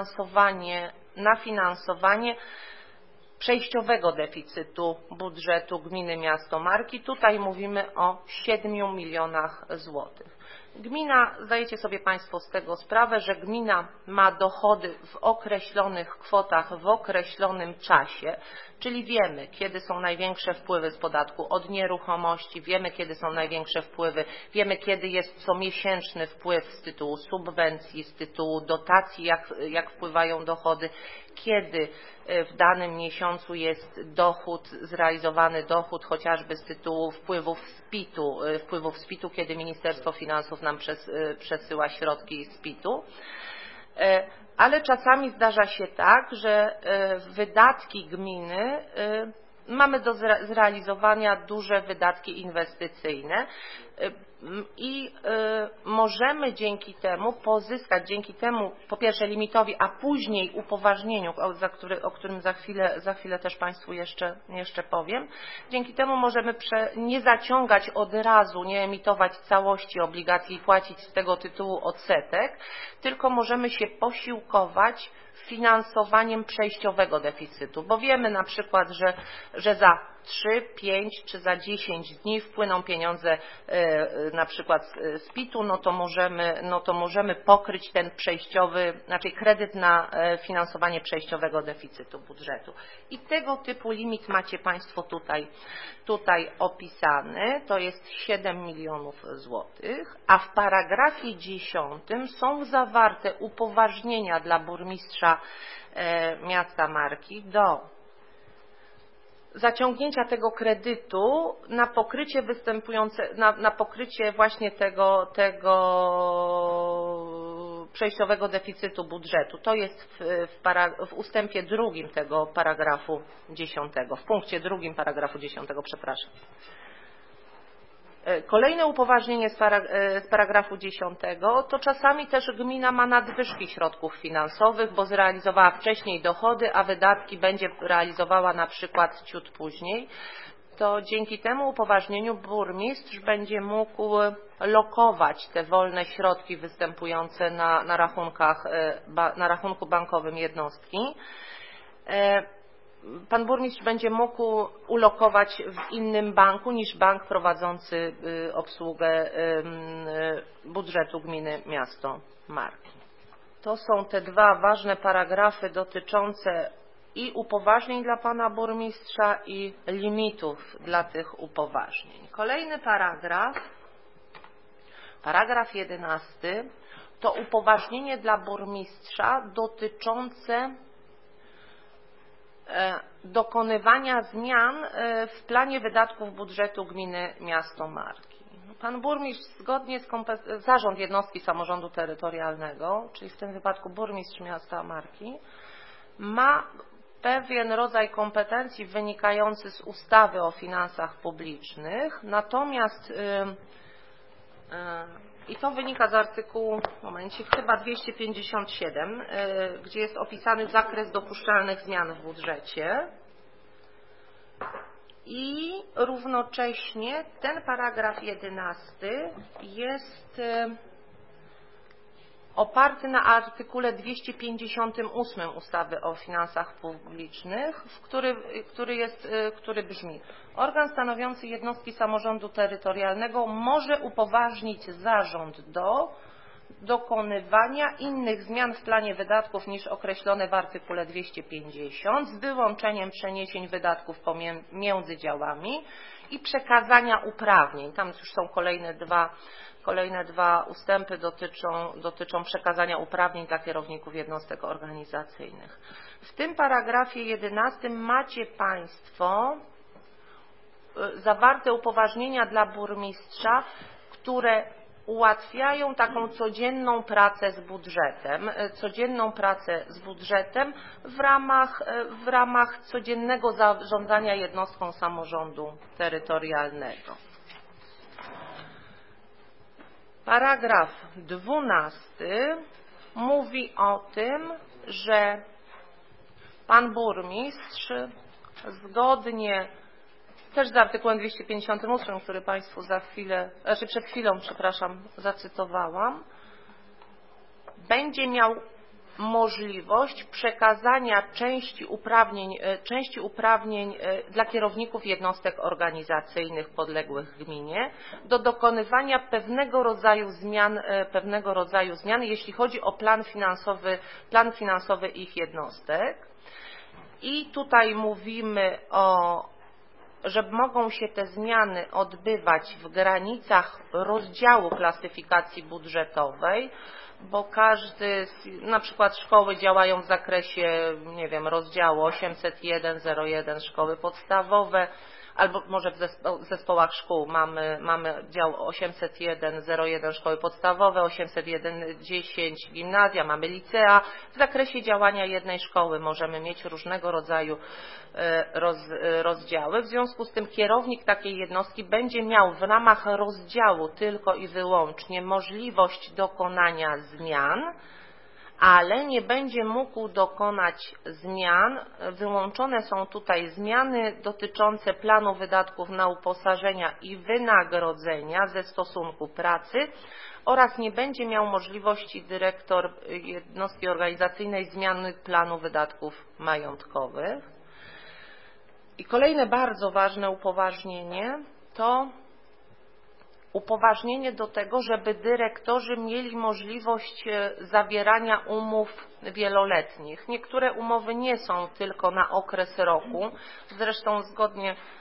Speaker 7: finansowanie przejściowego deficytu budżetu gminy, miasto, marki. Tutaj mówimy o 7 milionach złotych. Gmina, zdajecie sobie Państwo z tego sprawę, że gmina ma dochody w określonych kwotach w określonym czasie, czyli wiemy, kiedy są największe wpływy z podatku od nieruchomości, wiemy, kiedy są największe wpływy, wiemy, kiedy jest comiesięczny wpływ z tytułu subwencji, z tytułu dotacji, jak wpływają dochody, kiedy w danym miesiącu jest zrealizowany dochód chociażby z tytułu wpływów z PIT-u, kiedy Ministerstwo Finansów nam przesyła środki z PIT-u. Ale czasami zdarza się tak, że wydatki gminy mamy do zrealizowania duże wydatki inwestycyjne i możemy dzięki temu pozyskać, po pierwsze limitowi, a później upoważnieniu, o którym za chwilę też Państwu jeszcze powiem, dzięki temu możemy nie zaciągać od razu, nie emitować całości obligacji i płacić z tego tytułu odsetek, tylko możemy się posiłkować finansowaniem przejściowego deficytu, bo wiemy na przykład, że za 3, 5 czy za 10 dni wpłyną pieniądze na przykład z PIT-u, no to możemy pokryć ten kredyt na finansowanie przejściowego deficytu budżetu. I tego typu limit macie Państwo tutaj opisany, to jest 7 milionów złotych, a w paragrafie 10 są zawarte upoważnienia dla burmistrza miasta, marki do zaciągnięcia tego kredytu na pokrycie na pokrycie właśnie tego przejściowego deficytu budżetu. To jest w ustępie 2 tego paragrafu 10, w punkcie 2 paragrafu 10, przepraszam. Kolejne upoważnienie z paragrafu 10 to czasami też gmina ma nadwyżki środków finansowych, bo zrealizowała wcześniej dochody, a wydatki będzie realizowała na przykład ciut później. To dzięki temu upoważnieniu burmistrz będzie mógł lokować te wolne środki występujące na rachunku bankowym jednostki. Pan burmistrz będzie mógł ulokować w innym banku niż bank prowadzący obsługę budżetu gminy, miasto, marki. To są te 2 ważne paragrafy dotyczące i upoważnień dla pana burmistrza, i limitów dla tych upoważnień. Kolejny paragraf 11, to upoważnienie dla burmistrza dotyczące dokonywania zmian w planie wydatków budżetu gminy, miasto, marki. Pan burmistrz zgodnie z zarząd jednostki samorządu terytorialnego, czyli w tym wypadku burmistrz miasta, marki, ma pewien rodzaj kompetencji wynikający z ustawy o finansach publicznych, natomiast i to wynika z artykułu, chyba 257, gdzie jest opisany zakres dopuszczalnych zmian w budżecie. I równocześnie ten paragraf 11 jest oparty na artykule 258 ustawy o finansach publicznych, który brzmi: organ stanowiący jednostki samorządu terytorialnego może upoważnić zarząd do dokonywania innych zmian w planie wydatków niż określone w artykule 250, z wyłączeniem przeniesień wydatków pomiędzy działami i przekazania uprawnień. Tam już są kolejne dwa ustępy dotyczą przekazania uprawnień dla kierowników jednostek organizacyjnych. W tym paragrafie 11 macie Państwo zawarte upoważnienia dla burmistrza, które ułatwiają taką codzienną pracę z budżetem w ramach codziennego zarządzania jednostką samorządu terytorialnego. Paragraf 12 mówi o tym, że pan burmistrz zgodnie też z artykułem 258, który Państwu przed chwilą zacytowałam, będzie miał możliwość przekazania części uprawnień dla kierowników jednostek organizacyjnych podległych gminie do dokonywania pewnego rodzaju zmian, jeśli chodzi o plan finansowy ich jednostek. I tutaj mówimy że mogą się te zmiany odbywać w granicach rozdziału klasyfikacji budżetowej, bo na przykład szkoły działają w zakresie, rozdziału 801.01 szkoły podstawowe, albo może w zespołach szkół mamy dział 801.01 szkoły podstawowe, 801.10 gimnazja, mamy licea. W zakresie działania jednej szkoły możemy mieć różnego rodzaju rozdziały. W związku z tym kierownik takiej jednostki będzie miał w ramach rozdziału tylko i wyłącznie możliwość dokonania zmian, ale nie będzie mógł dokonać zmian. Wyłączone są tutaj zmiany dotyczące planu wydatków na uposażenia i wynagrodzenia ze stosunku pracy oraz nie będzie miał możliwości dyrektor jednostki organizacyjnej zmiany planu wydatków majątkowych. I kolejne bardzo ważne upoważnienie to upoważnienie do tego, żeby dyrektorzy mieli możliwość zawierania umów wieloletnich. Niektóre umowy nie są tylko na okres roku. Zresztą zgodnie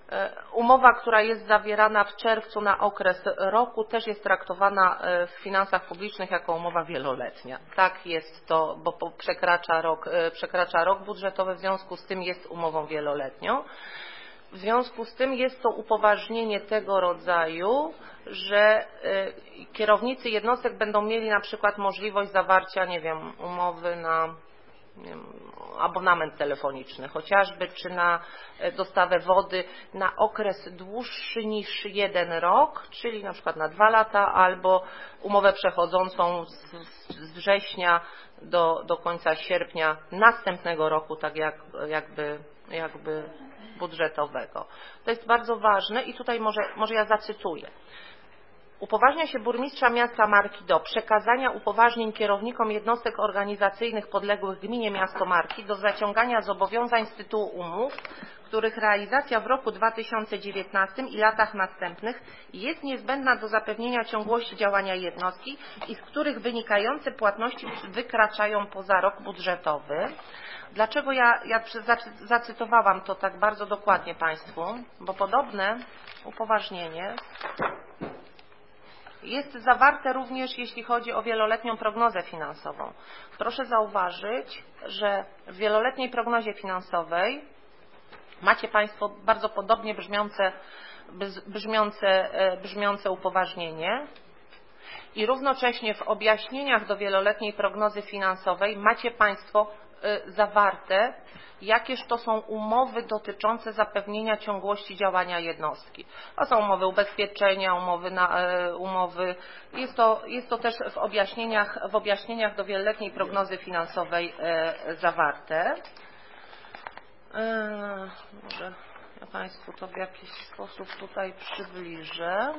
Speaker 7: Umowa, która jest zawierana w czerwcu na okres roku, też jest traktowana w finansach publicznych jako umowa wieloletnia. Tak jest to, bo przekracza rok budżetowy, w związku z tym jest umową wieloletnią. W związku z tym jest to upoważnienie tego rodzaju, że kierownicy jednostek będą mieli na przykład możliwość zawarcia, nie wiem, umowy na abonament telefoniczny chociażby, czy na dostawę wody na okres dłuższy niż 1 rok, czyli na przykład na 2 lata, albo umowę przechodzącą z września do końca sierpnia następnego roku, tak jakby budżetowego. To jest bardzo ważne i tutaj może ja zacytuję. Upoważnia się burmistrza miasta Marki do przekazania upoważnień kierownikom jednostek organizacyjnych podległych gminie miasto Marki do zaciągania zobowiązań z tytułu umów, których realizacja w roku 2019 i latach następnych jest niezbędna do zapewnienia ciągłości działania jednostki i z których wynikające płatności wykraczają poza rok budżetowy. Dlaczego ja zacytowałam to tak bardzo dokładnie Państwu? Bo podobne upoważnienie jest zawarte również, jeśli chodzi o wieloletnią prognozę finansową. Proszę zauważyć, że w wieloletniej prognozie finansowej macie Państwo bardzo podobnie brzmiące upoważnienie i równocześnie w objaśnieniach do wieloletniej prognozy finansowej macie Państwo zawarte, jakież to są umowy dotyczące zapewnienia ciągłości działania jednostki. To są umowy ubezpieczenia, umowy. Jest to też w objaśnieniach do wieloletniej prognozy finansowej zawarte. Może ja Państwu to w jakiś sposób tutaj przybliżę.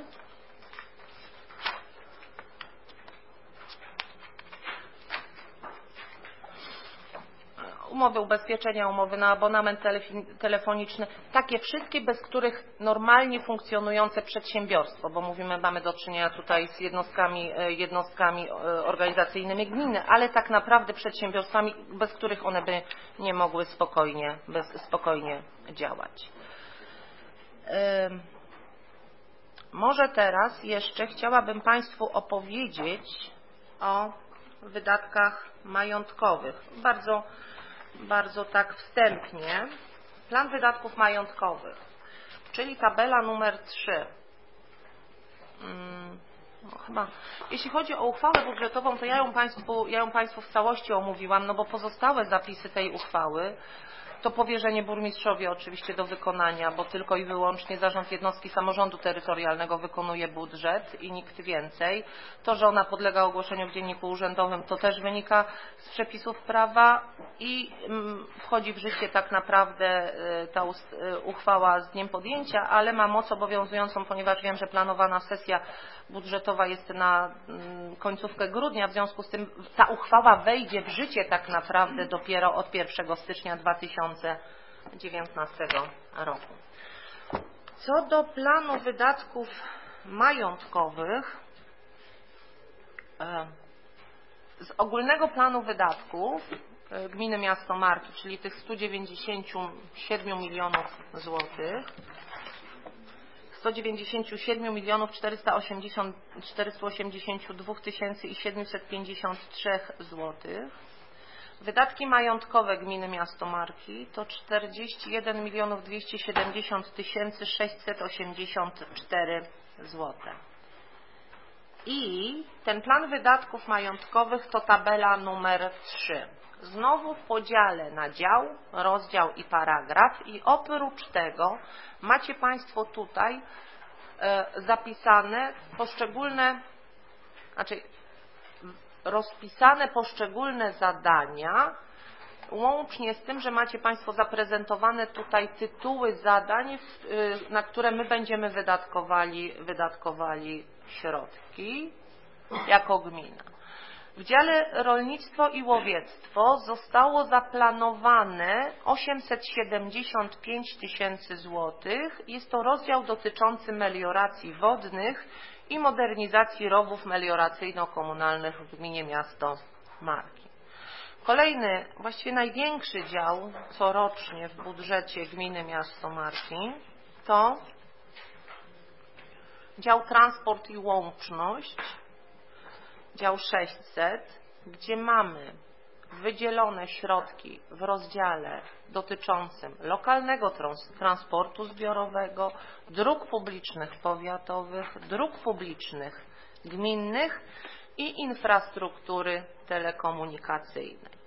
Speaker 7: Umowy ubezpieczenia, umowy na abonament telefoniczny, takie wszystkie, bez których normalnie funkcjonujące przedsiębiorstwo, bo mamy do czynienia tutaj z jednostkami organizacyjnymi gminy, ale tak naprawdę przedsiębiorstwami, bez których one by nie mogły spokojnie działać. Może teraz jeszcze chciałabym Państwu opowiedzieć o wydatkach majątkowych. Bardzo tak wstępnie. Plan wydatków majątkowych, czyli tabela numer 3. Jeśli chodzi o uchwałę budżetową, to ja ją Państwu w całości omówiłam, bo pozostałe zapisy tej uchwały to powierzenie burmistrzowi oczywiście do wykonania, bo tylko i wyłącznie zarząd jednostki samorządu terytorialnego wykonuje budżet i nikt więcej. To, że ona podlega ogłoszeniu w Dzienniku Urzędowym, to też wynika z przepisów prawa i wchodzi w życie tak naprawdę ta uchwała z dniem podjęcia, ale ma moc obowiązującą, ponieważ wiem, że planowana sesja budżetowa jest na końcówkę grudnia, w związku z tym ta uchwała wejdzie w życie tak naprawdę dopiero od 1 stycznia 2019 roku. Co do planu wydatków majątkowych, z ogólnego planu wydatków gminy miasto Marki, czyli tych 197 milionów złotych, 197 milionów 482 753 złotych. Wydatki majątkowe gminy miasto Marki to 41 milionów 270 684 złote. I ten plan wydatków majątkowych to tabela numer 3. Znowu w podziale na dział, rozdział i paragraf i oprócz tego macie Państwo tutaj zapisane rozpisane poszczególne zadania, łącznie z tym, że macie Państwo zaprezentowane tutaj tytuły zadań, na które my będziemy wydatkowali środki jako gmina. W dziale rolnictwo i łowiectwo zostało zaplanowane 875 tysięcy złotych. Jest to rozdział dotyczący melioracji wodnych i modernizacji rowów melioracyjno-komunalnych w gminie miasto Marki. Kolejny, właściwie największy dział corocznie w budżecie gminy miasto Marki to dział transport i łączność, dział 600, gdzie mamy wydzielone środki w rozdziale dotyczącym lokalnego transportu zbiorowego, dróg publicznych powiatowych, dróg publicznych gminnych i infrastruktury telekomunikacyjnej.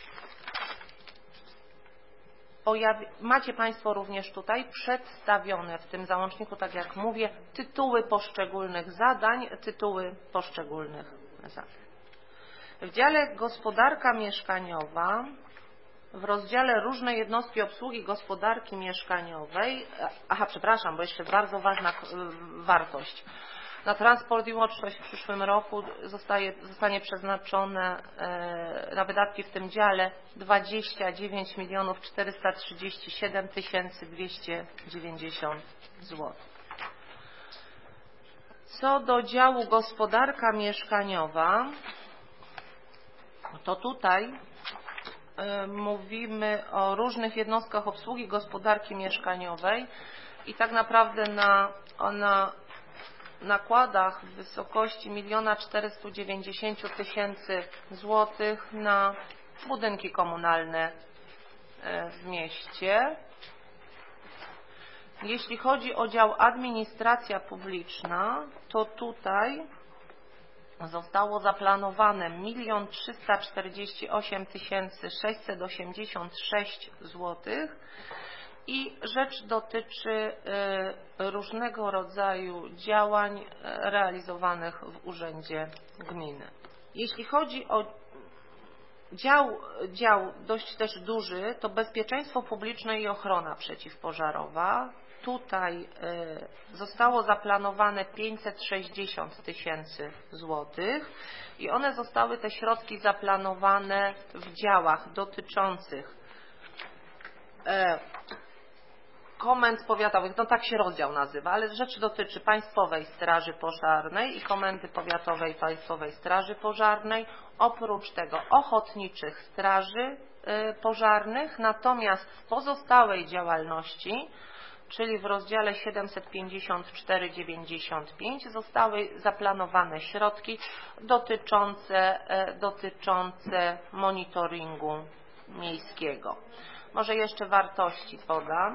Speaker 7: Macie Państwo również tutaj przedstawione w tym załączniku, tak jak mówię, tytuły poszczególnych zadań, W dziale gospodarka mieszkaniowa, w rozdziale różne jednostki obsługi gospodarki mieszkaniowej, bo jeszcze bardzo ważna wartość. Na transport i łączność w przyszłym roku zostanie przeznaczone na wydatki w tym dziale 29 437 290 zł. Co do działu gospodarka mieszkaniowa, to tutaj mówimy o różnych jednostkach obsługi gospodarki mieszkaniowej i tak naprawdę na nakładach w wysokości 1 490 000 złotych na budynki komunalne w mieście. Jeśli chodzi o dział administracja publiczna, to tutaj zostało zaplanowane 1 348 686 złotych. I rzecz dotyczy różnego rodzaju działań realizowanych w Urzędzie Gminy. Jeśli chodzi o dział dość też duży, to bezpieczeństwo publiczne i ochrona przeciwpożarowa. Tutaj zostało zaplanowane 560 000 złotych i one zostały, te środki, zaplanowane w działach dotyczących komend powiatowych, no tak się rozdział nazywa, ale rzecz dotyczy Państwowej Straży Pożarnej i Komendy Powiatowej Państwowej Straży Pożarnej, oprócz tego ochotniczych straży pożarnych, natomiast w pozostałej działalności, czyli w rozdziale 754,95 zostały zaplanowane środki dotyczące monitoringu miejskiego. Może jeszcze wartości podam.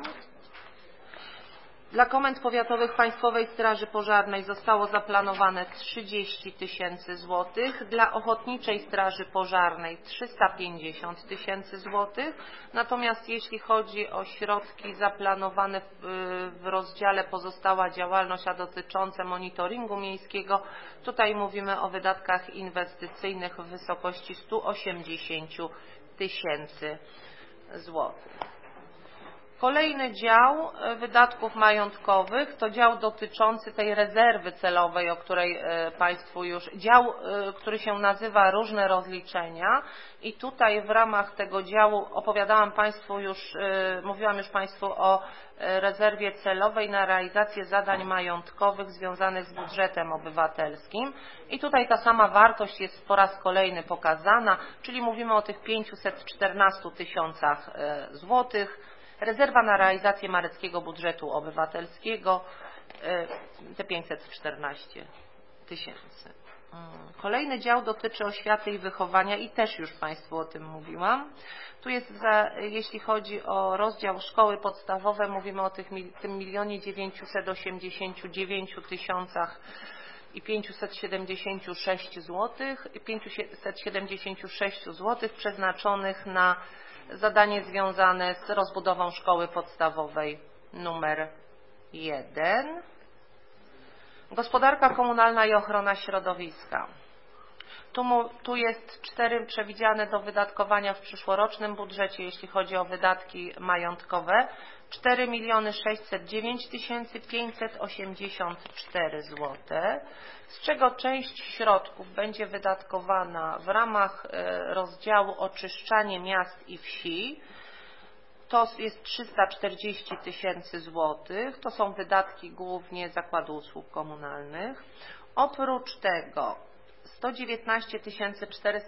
Speaker 7: Dla komend powiatowych Państwowej Straży Pożarnej zostało zaplanowane 30 000 złotych, dla Ochotniczej Straży Pożarnej 350 000 złotych, natomiast jeśli chodzi o środki zaplanowane w rozdziale pozostała działalność, a dotyczące monitoringu miejskiego, tutaj mówimy o wydatkach inwestycyjnych w wysokości 180 000 złotych. Kolejny dział wydatków majątkowych to dział dotyczący tej rezerwy celowej, o której Państwu już, dział, który się nazywa różne rozliczenia i tutaj w ramach tego działu mówiłam już Państwu o rezerwie celowej na realizację zadań majątkowych związanych z budżetem obywatelskim i tutaj ta sama wartość jest po raz kolejny pokazana, czyli mówimy o tych 514 000 złotych. Rezerwa na realizację mareckiego budżetu obywatelskiego te 514 000. Kolejny dział dotyczy oświaty i wychowania i też już Państwu o tym mówiłam. Tu jest, jeśli chodzi o rozdział szkoły podstawowe, mówimy o tym 1 989 576 zł przeznaczonych na zadanie związane z rozbudową szkoły podstawowej numer 1. Gospodarka komunalna i ochrona środowiska. Tu jest 4 przewidziane do wydatkowania w przyszłorocznym budżecie, jeśli chodzi o wydatki majątkowe. 4 609 584 zł, z czego część środków będzie wydatkowana w ramach rozdziału oczyszczanie miast i wsi. To jest 340 000 złotych. To są wydatki głównie Zakładu Usług Komunalnych. Oprócz tego 119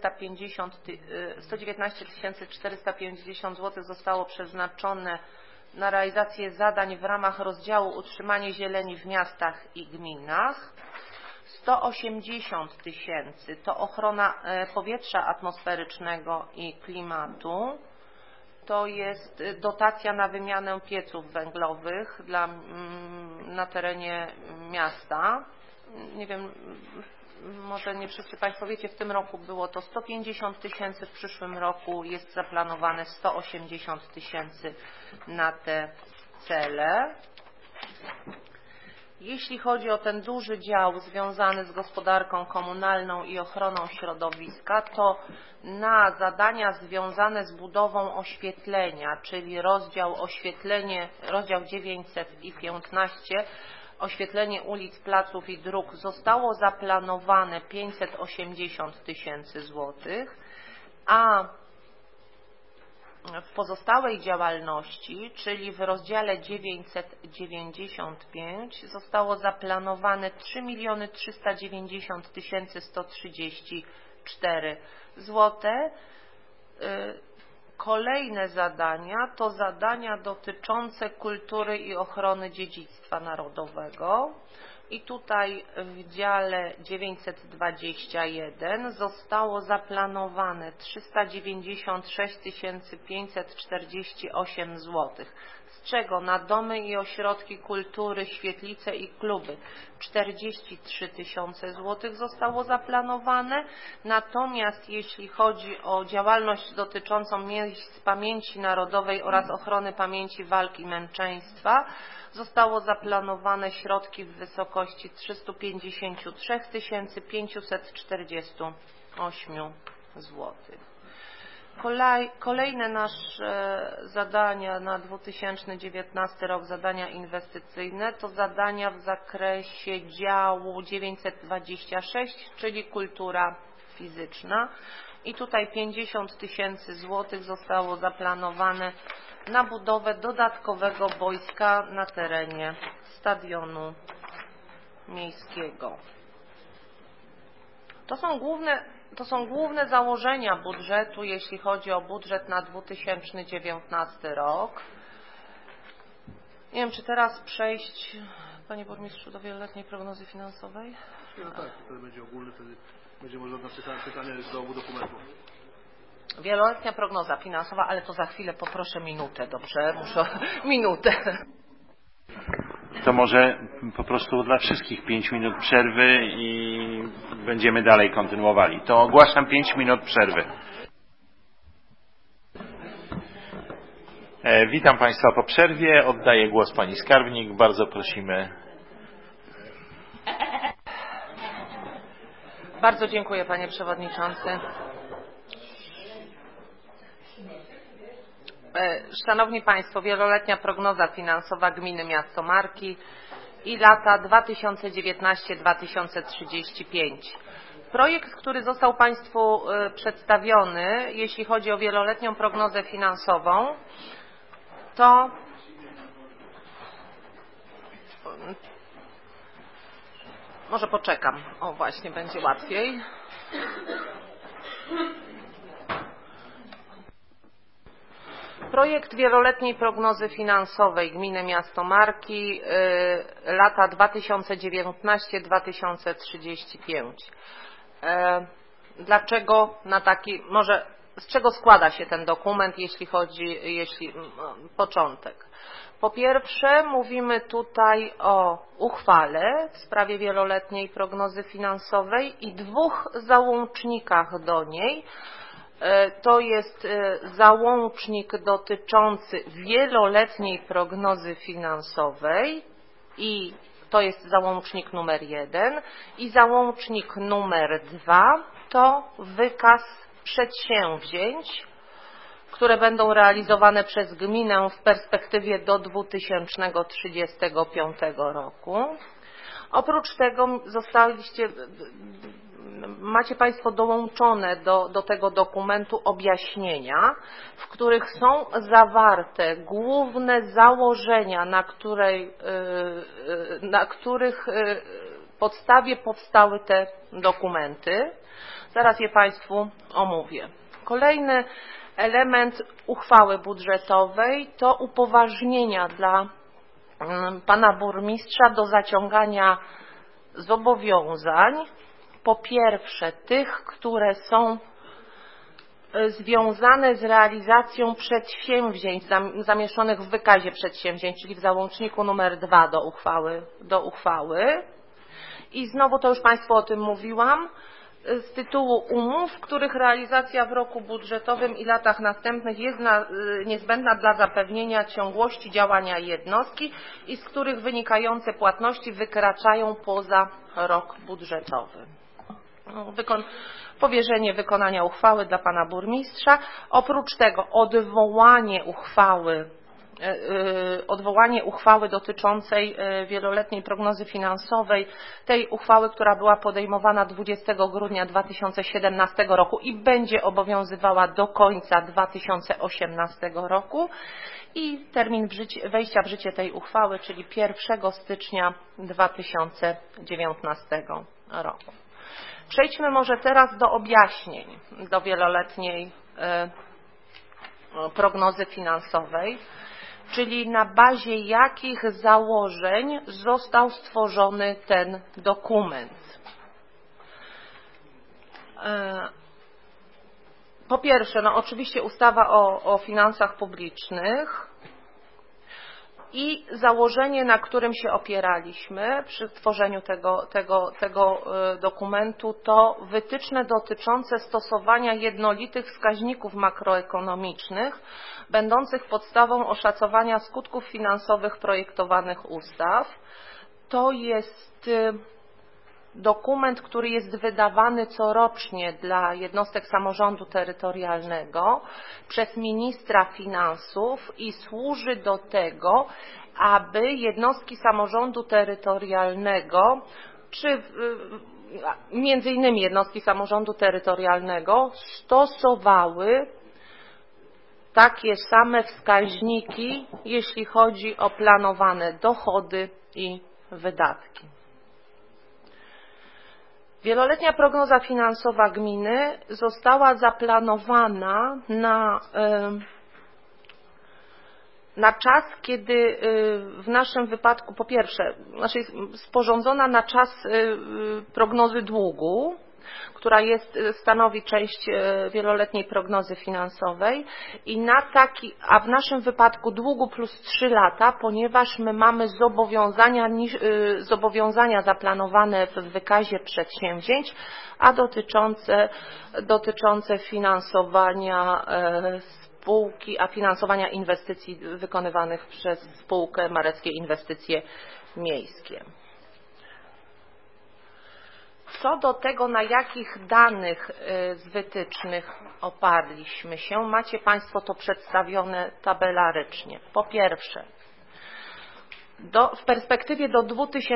Speaker 7: 450 zł zostało przeznaczone na realizację zadań w ramach rozdziału Utrzymanie zieleni w miastach i gminach. 180 000 to ochrona powietrza atmosferycznego i klimatu. To jest dotacja na wymianę pieców węglowych na terenie miasta. Nie wiem, może nie wszyscy Państwo wiecie, w tym roku było to 150 000, w przyszłym roku jest zaplanowane 180 000 na te cele. Jeśli chodzi o ten duży dział związany z gospodarką komunalną i ochroną środowiska, to na zadania związane z budową oświetlenia, czyli rozdział 915, oświetlenie ulic, placów i dróg, zostało zaplanowane 580 000 złotych, a w pozostałej działalności, czyli w rozdziale 995, zostało zaplanowane 3 390 134 złote. Kolejne zadania to zadania dotyczące kultury i ochrony dziedzictwa narodowego. I tutaj w dziale 921 zostało zaplanowane 396 548 zł, z czego na domy i ośrodki kultury, świetlice i kluby 43 000 zł zostało zaplanowane. Natomiast jeśli chodzi o działalność dotyczącą miejsc pamięci narodowej oraz ochrony pamięci walk i męczeństwa, zostało zaplanowane środki w wysokości 353 548 zł. Kolejne nasze zadania na 2019 rok, zadania inwestycyjne, to zadania w zakresie działu 926, czyli kultura fizyczna. I tutaj 50 000 zł zostało zaplanowane na budowę dodatkowego boiska na terenie stadionu miejskiego. To są główne założenia budżetu, jeśli chodzi o budżet na 2019 rok. Nie wiem, czy teraz przejść, Panie Burmistrzu, do wieloletniej prognozy finansowej?
Speaker 6: No tak, wtedy będzie ogólny, wtedy będzie można na pytanie do obu dokumentów.
Speaker 7: Wieloletnia prognoza finansowa, ale to za chwilę poproszę minutę, dobrze? Muszę minutę.
Speaker 5: To może po prostu dla wszystkich 5 minut przerwy i będziemy dalej kontynuowali. To ogłaszam 5 minut przerwy. Witam Państwa po przerwie. Oddaję głos Pani Skarbnik. Bardzo prosimy.
Speaker 7: Bardzo dziękuję, Panie Przewodniczący. Szanowni Państwo, wieloletnia prognoza finansowa gminy Miasto Marki i lata 2019-2035. Projekt, który został Państwu przedstawiony, jeśli chodzi o wieloletnią prognozę finansową, to może poczekam. O, właśnie, będzie łatwiej. Projekt wieloletniej prognozy finansowej gminy Miasto Marki lata 2019-2035. Dlaczego może z czego składa się ten dokument, początek? Po pierwsze, mówimy tutaj o uchwale w sprawie wieloletniej prognozy finansowej i 2 załącznikach do niej. To jest załącznik dotyczący wieloletniej prognozy finansowej i to jest załącznik numer 1 i załącznik numer 2 to wykaz przedsięwzięć, które będą realizowane przez gminę w perspektywie do 2035 roku. Oprócz tego macie Państwo dołączone do tego dokumentu objaśnienia, w których są zawarte główne założenia, na których podstawie powstały te dokumenty. Zaraz je Państwu omówię. Kolejny element uchwały budżetowej to upoważnienia dla pana burmistrza do zaciągania zobowiązań. Po pierwsze tych, które są związane z realizacją przedsięwzięć zamieszczonych w wykazie przedsięwzięć, czyli w załączniku numer 2 do uchwały. I znowu to już Państwu o tym mówiłam, z tytułu umów, których realizacja w roku budżetowym i latach następnych jest niezbędna dla zapewnienia ciągłości działania jednostki i z których wynikające płatności wykraczają poza rok budżetowy. Powierzenie wykonania uchwały dla pana burmistrza. Oprócz tego odwołanie uchwały dotyczącej wieloletniej prognozy finansowej, tej uchwały, która była podejmowana 20 grudnia 2017 roku i będzie obowiązywała do końca 2018 roku i termin wejścia w życie tej uchwały, czyli 1 stycznia 2019 roku. Przejdźmy może teraz do objaśnień do wieloletniej prognozy finansowej, czyli na bazie jakich założeń został stworzony ten dokument. Po pierwsze, oczywiście ustawa o finansach publicznych i założenie, na którym się opieraliśmy przy tworzeniu tego dokumentu, to wytyczne dotyczące stosowania jednolitych wskaźników makroekonomicznych, będących podstawą oszacowania skutków finansowych projektowanych ustaw. To jest dokument, który jest wydawany corocznie dla jednostek samorządu terytorialnego przez ministra finansów i służy do tego, aby jednostki samorządu terytorialnego, czy między innymi jednostki samorządu terytorialnego, stosowały takie same wskaźniki, jeśli chodzi o planowane dochody i wydatki. Wieloletnia prognoza finansowa gminy została zaplanowana na czas, kiedy w naszym wypadku, po pierwsze, jest sporządzona na czas prognozy długu, która stanowi część wieloletniej prognozy finansowej a w naszym wypadku długu plus 3 lata, ponieważ my mamy zobowiązania zaplanowane w wykazie przedsięwzięć, a dotyczące finansowania spółki, a finansowania inwestycji wykonywanych przez spółkę Mareckie Inwestycje Miejskie. Co do tego, na jakich danych z wytycznych oparliśmy się, macie Państwo to przedstawione tabelarycznie. Po pierwsze, w perspektywie do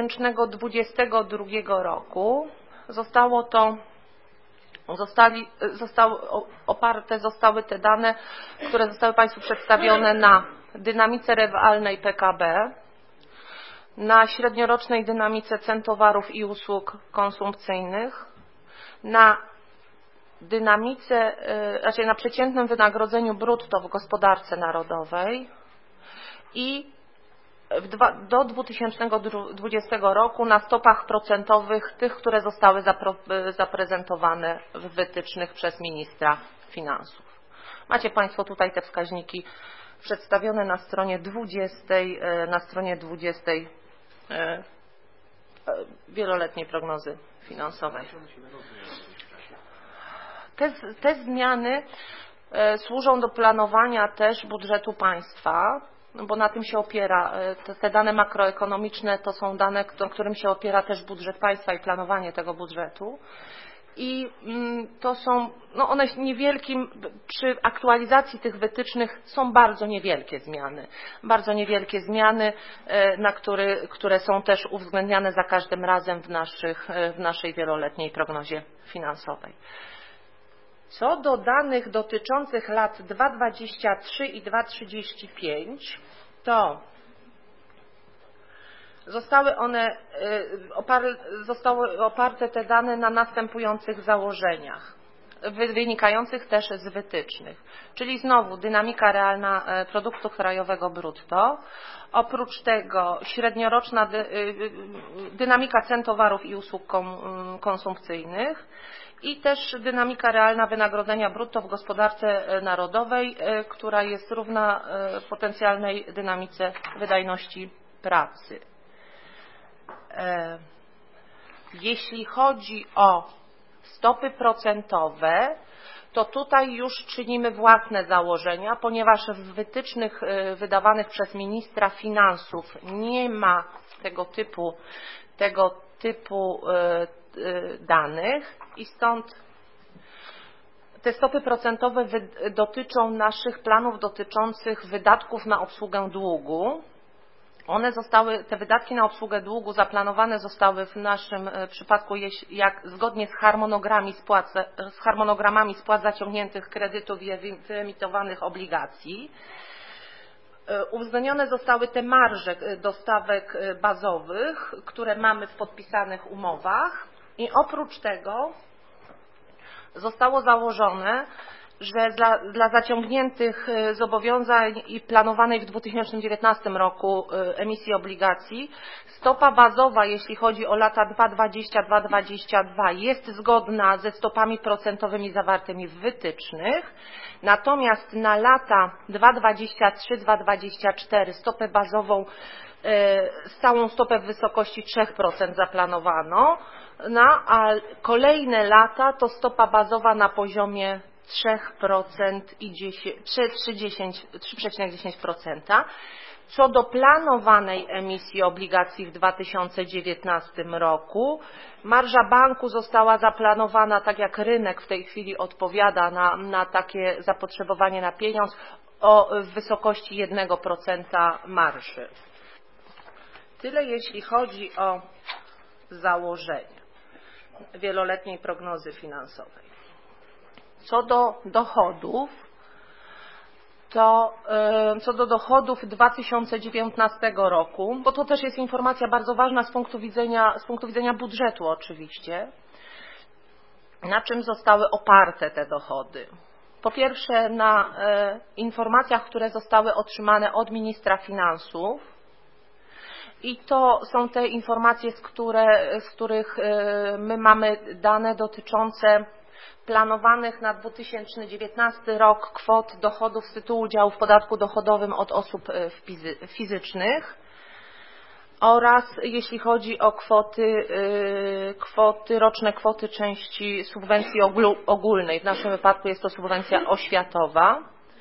Speaker 7: 2022 roku zostały te dane, które zostały Państwu przedstawione na dynamice realnej PKB, na średniorocznej dynamice cen towarów i usług konsumpcyjnych, na przeciętnym wynagrodzeniu brutto w gospodarce narodowej i do 2020 roku na stopach procentowych tych, które zostały zaprezentowane w wytycznych przez ministra finansów. Macie Państwo tutaj te wskaźniki przedstawione na stronie 20 wieloletniej prognozy finansowej. Te zmiany służą do planowania też budżetu państwa, bo na tym się opiera, te dane makroekonomiczne to są dane, na którym się opiera też budżet państwa i planowanie tego budżetu. I to są, one przy aktualizacji tych wytycznych są bardzo niewielkie zmiany, które są też uwzględniane za każdym razem w naszej wieloletniej prognozie finansowej. Co do danych dotyczących lat 2023 i 2035, to zostały oparte te dane na następujących założeniach. wynikających też z wytycznych. Czyli znowu dynamika realna produktu krajowego brutto. Oprócz tego średnioroczna dynamika cen towarów i usług konsumpcyjnych i też dynamika realna wynagrodzenia brutto w gospodarce narodowej, która jest równa potencjalnej dynamice wydajności pracy. Jeśli chodzi o stopy procentowe, to tutaj już czynimy własne założenia, ponieważ w wytycznych wydawanych przez ministra finansów nie ma tego typu danych i stąd te stopy procentowe dotyczą naszych planów dotyczących wydatków na obsługę długu. Te wydatki na obsługę długu zaplanowane zostały w naszym przypadku zgodnie z harmonogramami spłat zaciągniętych kredytów i wyemitowanych obligacji. Uwzględnione zostały te marże do stawek bazowych, które mamy w podpisanych umowach i oprócz tego zostało założone, że dla zaciągniętych zobowiązań i planowanej w 2019 roku emisji obligacji stopa bazowa, jeśli chodzi o lata 2020-2022 jest zgodna ze stopami procentowymi zawartymi w wytycznych, natomiast na lata 2023-2024 stopę bazową, stałą stopę w wysokości 3% zaplanowano, a kolejne lata to stopa bazowa na poziomie 3% i 3,10%. Co do planowanej emisji obligacji w 2019 roku, marża banku została zaplanowana, tak jak rynek w tej chwili odpowiada na takie zapotrzebowanie na pieniądz, w wysokości 1% marży. Tyle jeśli chodzi o założenia wieloletniej prognozy finansowej. Co do dochodów 2019 roku, bo to też jest informacja bardzo ważna z punktu widzenia budżetu oczywiście, na czym zostały oparte te dochody. Po pierwsze na informacjach, które zostały otrzymane od ministra finansów i to są te informacje, z których my mamy dane dotyczące planowanych na 2019 rok kwot dochodów z tytułu udziału w podatku dochodowym od osób fizycznych oraz jeśli chodzi o roczne kwoty części subwencji ogólnej. W naszym wypadku jest to subwencja oświatowa.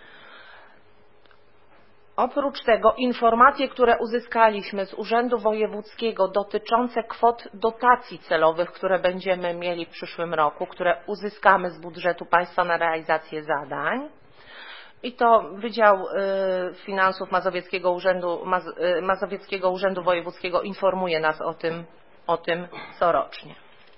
Speaker 7: Oprócz tego informacje, które uzyskaliśmy z Urzędu Wojewódzkiego dotyczące kwot dotacji celowych, które będziemy mieli w przyszłym roku, które uzyskamy z budżetu państwa na realizację zadań. I to Wydział Finansów Mazowieckiego Urzędu Wojewódzkiego informuje nas o tym corocznie.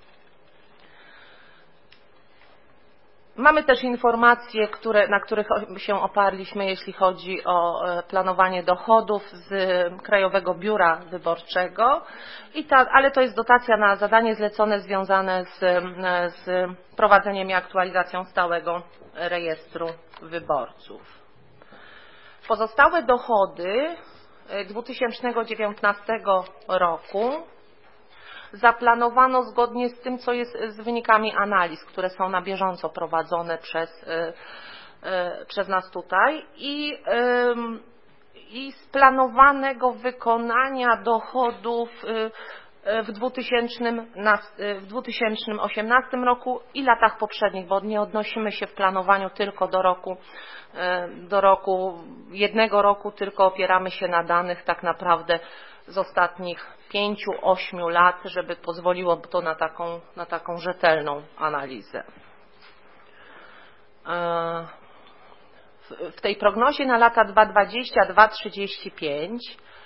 Speaker 7: Mamy też informacje, na których się oparliśmy, jeśli chodzi o planowanie dochodów z Krajowego Wyborczego, ale to jest dotacja na zadanie zlecone związane z prowadzeniem i aktualizacją stałego rejestru wyborców. Pozostałe dochody 2019 roku zaplanowano zgodnie z tym, co jest z wynikami analiz, które są na bieżąco prowadzone przez nas tutaj i z planowanego wykonania dochodów w 2018 roku i latach poprzednich, bo nie odnosimy się w planowaniu tylko do jednego roku, tylko opieramy się na danych tak naprawdę z ostatnich 5-8 lat, żeby pozwoliło to na taką rzetelną analizę. W tej prognozie na lata 2020-2035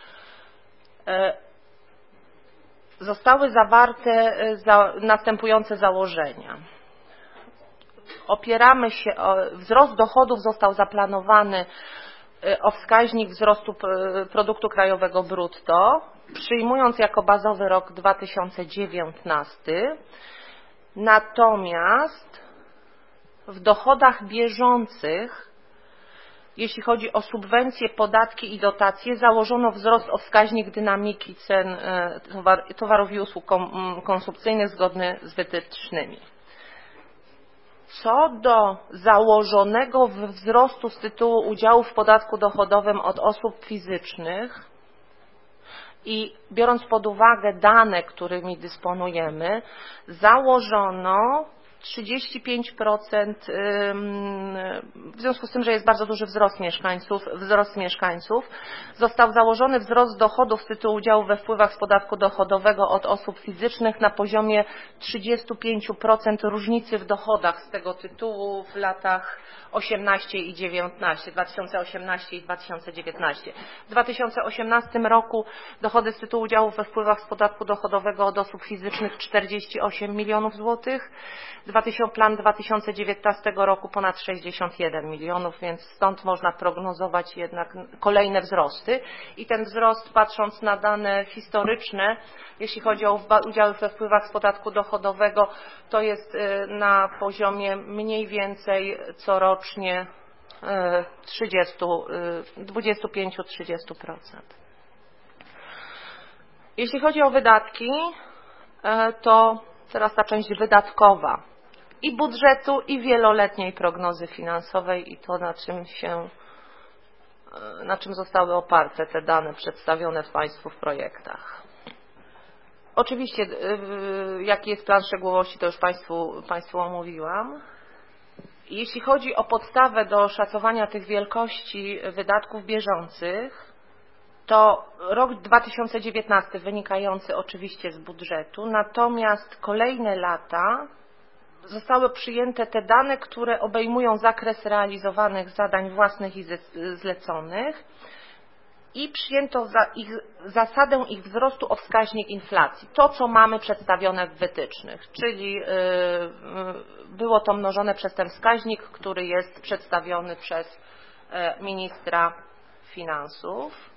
Speaker 7: zostały zawarte następujące założenia. Opieramy się wzrost dochodów został zaplanowany o wskaźnik wzrostu produktu krajowego brutto, przyjmując jako bazowy rok 2019. Natomiast w dochodach bieżących, jeśli chodzi o subwencje, podatki i dotacje, założono wzrost o wskaźnik dynamiki cen towarów i usług konsumpcyjnych zgodny z wytycznymi. Co do założonego wzrostu z tytułu udziału w podatku dochodowym od osób fizycznych i biorąc pod uwagę dane, którymi dysponujemy, założono 35%, w związku z tym, że jest bardzo duży wzrost mieszkańców, został założony wzrost dochodów z tytułu udziału we wpływach z podatku dochodowego od osób fizycznych na poziomie 35% różnicy w dochodach z tego tytułu w latach 18 i 19, 2018 i 2019. W 2018 roku dochody z tytułu udziału we wpływach z podatku dochodowego od osób fizycznych 48 milionów złotych, plan 2019 roku ponad 61 milionów, więc stąd można prognozować jednak kolejne wzrosty. I ten wzrost, patrząc na dane historyczne, jeśli chodzi o udziały we wpływach z podatku dochodowego, to jest na poziomie mniej więcej corocznie 25-30%. Jeśli chodzi o wydatki, to teraz ta część wydatkowa i budżetu, i wieloletniej prognozy finansowej i to, na czym zostały oparte te dane przedstawione Państwu w projektach. Oczywiście, jaki jest plan szczegółowości, to już Państwu omówiłam. Jeśli chodzi o podstawę do szacowania tych wielkości wydatków bieżących, to rok 2019 wynikający oczywiście z budżetu, natomiast kolejne lata zostały przyjęte te dane, które obejmują zakres realizowanych zadań własnych i zleconych i przyjęto zasadę ich wzrostu o wskaźnik inflacji. To, co mamy przedstawione w wytycznych, czyli było to mnożone przez ten wskaźnik, który jest przedstawiony przez ministra finansów.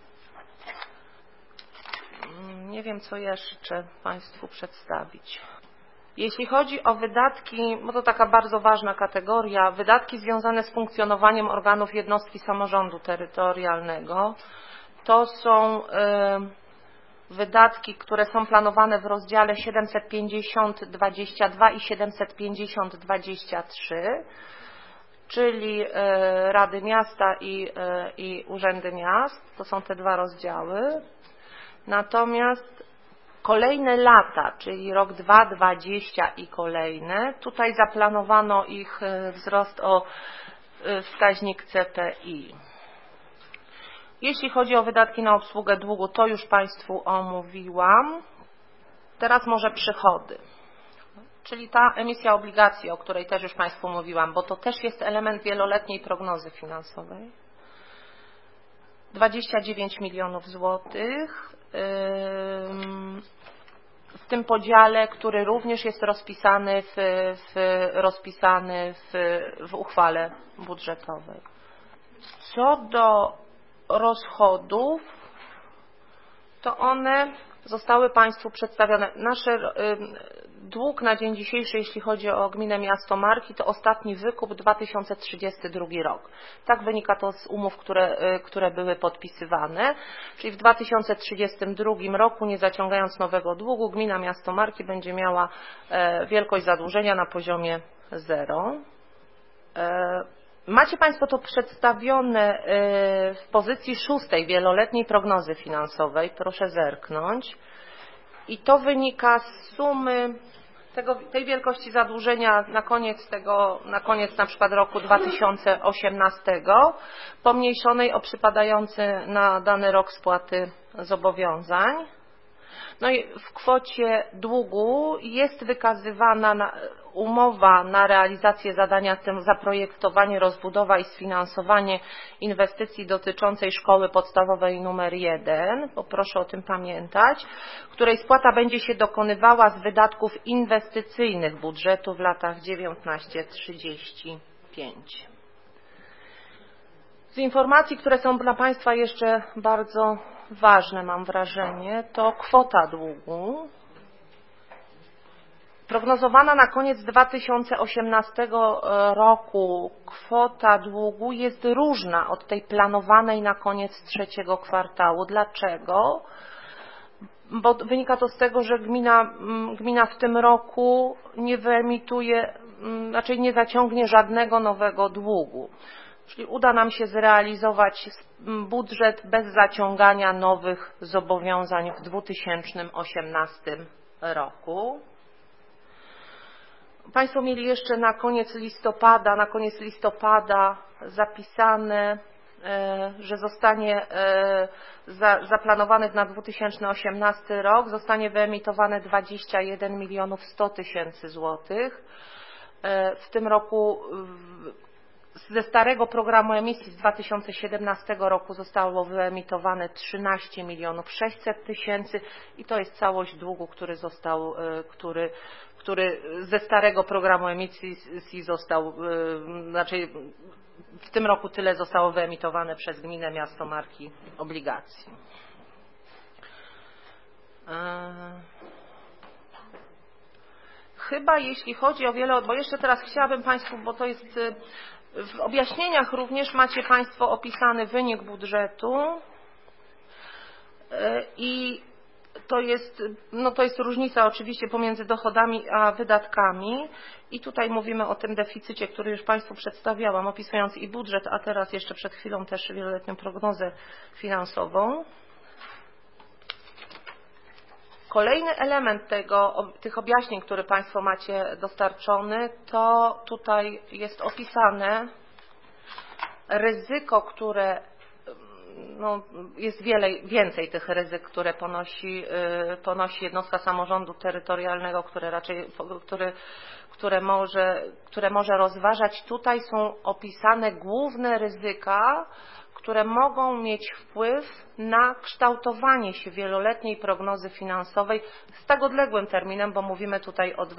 Speaker 7: Nie wiem, co jeszcze Państwu przedstawić. Jeśli chodzi o wydatki, bo to taka bardzo ważna kategoria, wydatki związane z funkcjonowaniem organów jednostki samorządu terytorialnego, to są wydatki, które są planowane w rozdziale 750-22 i 750-23, czyli Rady Miasta i Urzędy Miast. To są te dwa rozdziały. Natomiast kolejne lata, czyli rok 2020 i kolejne, tutaj zaplanowano ich wzrost o wskaźnik CPI. Jeśli chodzi o wydatki na obsługę długu, to już Państwu omówiłam. Teraz może przychody, czyli ta emisja obligacji, o której też już Państwu mówiłam, bo to też jest element wieloletniej prognozy finansowej. 29 milionów złotych. W tym podziale, który również jest rozpisany w uchwale budżetowej. Co do rozchodów, to one zostały Państwu przedstawione. Nasz dług na dzień dzisiejszy, jeśli chodzi o gminę Miasto Marki, to ostatni wykup 2032 rok. Tak wynika to z umów, które były podpisywane. Czyli w 2032 roku, nie zaciągając nowego długu, gmina Miasto Marki będzie miała wielkość zadłużenia na poziomie 0. Macie Państwo to przedstawione w pozycji 6 wieloletniej prognozy finansowej. Proszę zerknąć. I to wynika z sumy tej wielkości zadłużenia na koniec na przykład roku 2018, pomniejszonej o przypadający na dany rok spłaty zobowiązań. No i w kwocie długu jest wykazywana umowa na realizację zadania, w tym zaprojektowanie, rozbudowa i sfinansowanie inwestycji dotyczącej szkoły podstawowej nr 1, bo proszę o tym pamiętać, której spłata będzie się dokonywała z wydatków inwestycyjnych budżetu w latach 19-35. Z informacji, które są dla Państwa jeszcze bardzo ważne, mam wrażenie, to kwota długu. Prognozowana na koniec 2018 roku kwota długu jest różna od tej planowanej na koniec trzeciego kwartału. Dlaczego? Bo wynika to z tego, że gmina w tym roku nie wyemituje, znaczy nie zaciągnie żadnego nowego długu. Czyli uda nam się zrealizować budżet bez zaciągania nowych zobowiązań w 2018 roku. Państwo mieli jeszcze na koniec listopada zapisane, że zostanie zaplanowanych na 2018 rok, zostanie wyemitowane 21 milionów 100 tysięcy złotych. W tym roku ze starego programu emisji z 2017 roku zostało wyemitowane 13 milionów 600 tysięcy i to jest całość długu, który ze starego programu emisji został, znaczy w tym roku tyle zostało wyemitowane przez gminę, miasto, marki obligacji. Chyba jeśli chodzi o bo jeszcze teraz chciałabym Państwu, bo to jest w objaśnieniach również macie Państwo opisany wynik budżetu i to jest różnica oczywiście pomiędzy dochodami a wydatkami i tutaj mówimy o tym deficycie, który już Państwu przedstawiałam, opisując i budżet, a teraz jeszcze przed chwilą też wieloletnią prognozę finansową. Kolejny element tych objaśnień, które Państwo macie dostarczony, to tutaj jest opisane ryzyko, które jest więcej tych ryzyk, które ponosi jednostka samorządu terytorialnego, które może rozważać. Tutaj są opisane główne ryzyka, które mogą mieć wpływ na kształtowanie się wieloletniej prognozy finansowej z tak odległym terminem, bo mówimy tutaj o